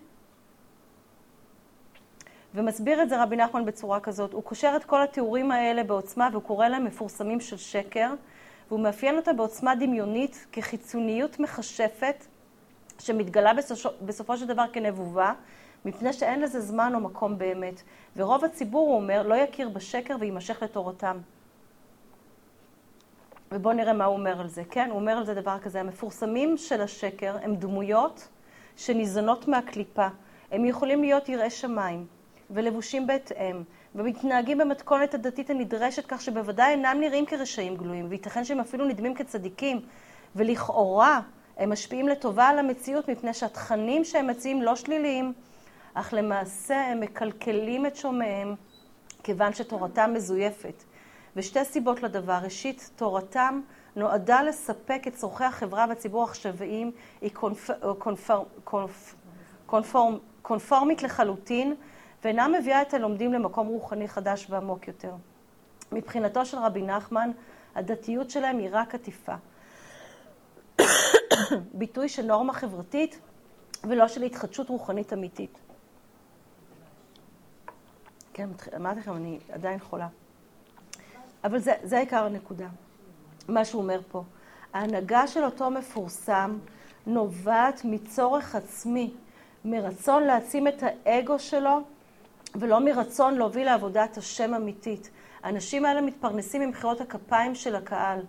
ומסביר את זה רבי נחמן בצורה כזאת. הוא קושר את כל התיאורים האלה בעוצמה, והוא קורא להם מפורסמים של שקר, והוא מאפיין אותה בעוצמה דמיונית כחיצוניות מחשפת, שמתגלה בסופו של דבר כנבובה, מפני שאין לזה זמן או מקום באמת. ורוב הציבור, הוא אומר, לא יכיר בשקר וימשך לתורתם. ובואו נראה מה הוא אומר על זה, כן? הוא אומר על זה דבר כזה. המפורסמים של השקר הם דמויות שניזונות מהקליפה. הם יכולים להיות יראי שמיים ולבושים בהתאם, ומתנהגים במתכונת הדתית הנדרשת כך שבוודאי אינם נראים כרשעים גלויים, וייתכן שהם אפילו נדמים כצדיקים, ולכאורה הם משפיעים לטובה על המציאות מפני שהתכנים שהם מציעים לא שליליים, אך למעשה הם מקלקלים את שומעיהם כיוון שתורתם מזויפת. ושתי סיבות לדבר. ראשית, תורתם נועדה לספק את צורכי החברה והציבור העכשוויים, היא קונפ... קונפר... קונפ... קונפורם... קונפורמית לחלוטין, ואינה מביאה את הלומדים למקום רוחני חדש ועמוק יותר. מבחינתו של רבי נחמן, הדתיות שלהם היא רק עטיפה. ביטוי של נורמה חברתית ולא של התחדשות רוחנית אמיתית. כן, אמרתי לכם, אני עדיין חולה. אבל זה, זה העיקר הנקודה, מה שהוא אומר פה. ההנהגה של אותו מפורסם נובעת מצורך עצמי, מרצון להעצים את האגו שלו, ולא מרצון להוביל לעבודת השם אמיתית. האנשים האלה מתפרנסים ממחיאות הכפיים של הקהל.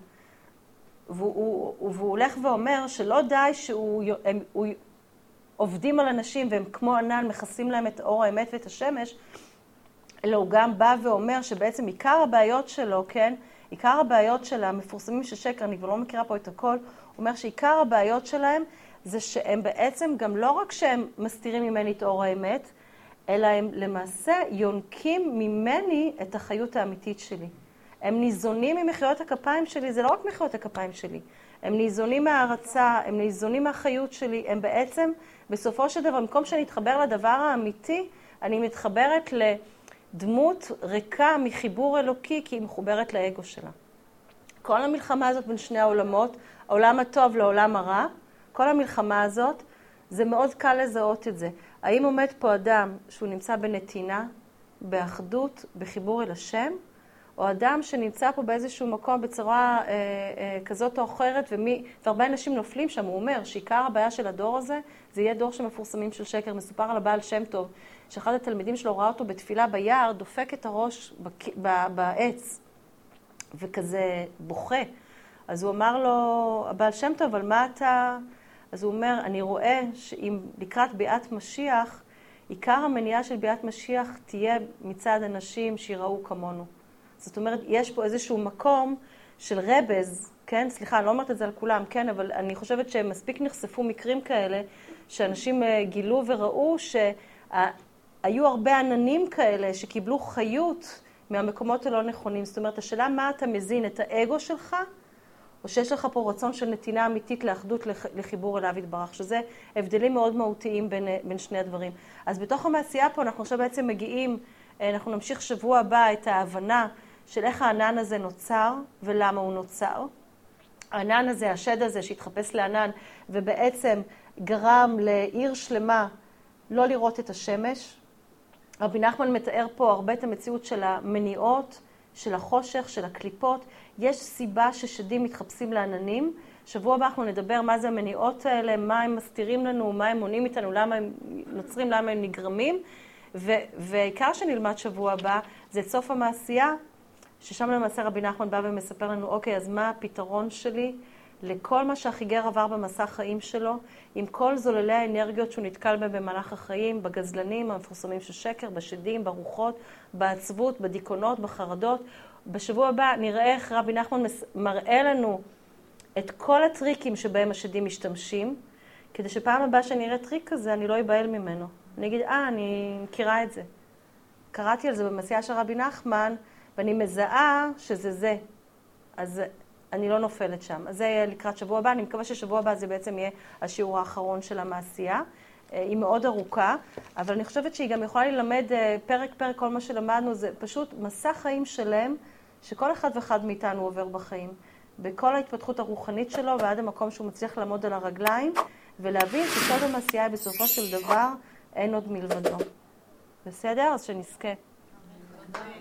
והוא, והוא הולך ואומר שלא די שהוא הם, הוא, עובדים על אנשים והם כמו ענן מכסים להם את אור האמת ואת השמש, אלא הוא גם בא ואומר שבעצם עיקר הבעיות שלו, כן, עיקר הבעיות של המפורסמים של שקר, אני כבר לא מכירה פה את הכל, הוא אומר שעיקר הבעיות שלהם זה שהם בעצם גם לא רק שהם מסתירים ממני את אור האמת, אלא הם למעשה יונקים ממני את החיות האמיתית שלי. הם ניזונים ממחיאות הכפיים שלי, זה לא רק מחיאות הכפיים שלי, הם ניזונים מההרצה, הם ניזונים מהחיות שלי, הם בעצם בסופו של דבר, במקום שאני אתחבר לדבר האמיתי, אני מתחברת לדמות ריקה מחיבור אלוקי, כי היא מחוברת לאגו שלה. כל המלחמה הזאת בין שני העולמות, העולם הטוב לעולם הרע, כל המלחמה הזאת, זה מאוד קל לזהות את זה. האם עומד פה אדם שהוא נמצא בנתינה, באחדות, בחיבור אל השם, או אדם שנמצא פה באיזשהו מקום בצורה אה, אה, כזאת או אחרת, ומי, והרבה אנשים נופלים שם, הוא אומר שעיקר הבעיה של הדור הזה, זה יהיה דור שמפורסמים של שקר. מסופר על הבעל שם טוב, שאחד התלמידים שלו ראה אותו בתפילה ביער, דופק את הראש בק, ב, בעץ, וכזה בוכה. אז הוא אמר לו, הבעל שם טוב, אבל מה אתה... אז הוא אומר, אני רואה שאם לקראת ביאת משיח, עיקר המניעה של ביאת משיח תהיה מצד אנשים שיראו כמונו. זאת אומרת, יש פה איזשהו מקום של רבז, כן? סליחה, אני לא אומרת את זה על כולם, כן? אבל אני חושבת שמספיק נחשפו מקרים כאלה, שאנשים גילו וראו שהיו הרבה עננים כאלה שקיבלו חיות מהמקומות הלא נכונים. זאת אומרת, השאלה מה אתה מזין, את האגו שלך, או שיש לך פה רצון של נתינה אמיתית לאחדות לחיבור אליו יתברך, שזה הבדלים מאוד מהותיים בין, בין שני הדברים. אז בתוך המעשייה פה אנחנו עכשיו בעצם מגיעים, אנחנו נמשיך שבוע הבא את ההבנה של איך הענן הזה נוצר ולמה הוא נוצר. הענן הזה, השד הזה שהתחפש לענן ובעצם גרם לעיר שלמה לא לראות את השמש. רבי נחמן מתאר פה הרבה את המציאות של המניעות, של החושך, של הקליפות. יש סיבה ששדים מתחפשים לעננים. שבוע הבא אנחנו נדבר מה זה המניעות האלה, מה הם מסתירים לנו, מה הם מונעים איתנו, למה הם נוצרים, למה הם נגרמים. ועיקר שנלמד שבוע הבא זה את סוף המעשייה, ששם למעשה רבי נחמן בא ומספר לנו, אוקיי, אז מה הפתרון שלי לכל מה שהחיגר עבר במסע החיים שלו, עם כל זוללי האנרגיות שהוא נתקל בהם במהלך החיים, בגזלנים המפורסמים של שקר, בשדים, ברוחות, בעצבות, בדיכאונות, בחרדות. בשבוע הבא נראה איך רבי נחמן מראה לנו את כל הטריקים שבהם השדים משתמשים, כדי שפעם הבאה שאני אראה טריק כזה, אני לא אבהל ממנו. אני אגיד, אה, אני מכירה את זה. קראתי על זה במסיעה של רבי נחמן, ואני מזהה שזה זה. אז אני לא נופלת שם. אז זה יהיה לקראת שבוע הבא. אני מקווה ששבוע הבא זה בעצם יהיה השיעור האחרון של המעשייה. היא מאוד ארוכה, אבל אני חושבת שהיא גם יכולה ללמד פרק פרק, כל מה שלמדנו, זה פשוט מסע חיים שלם, שכל אחד ואחד מאיתנו עובר בחיים. בכל ההתפתחות הרוחנית שלו, ועד המקום שהוא מצליח לעמוד על הרגליים, ולהבין שסוד המעשייה בסופו של דבר אין עוד מלבדו. בסדר? אז שנזכה.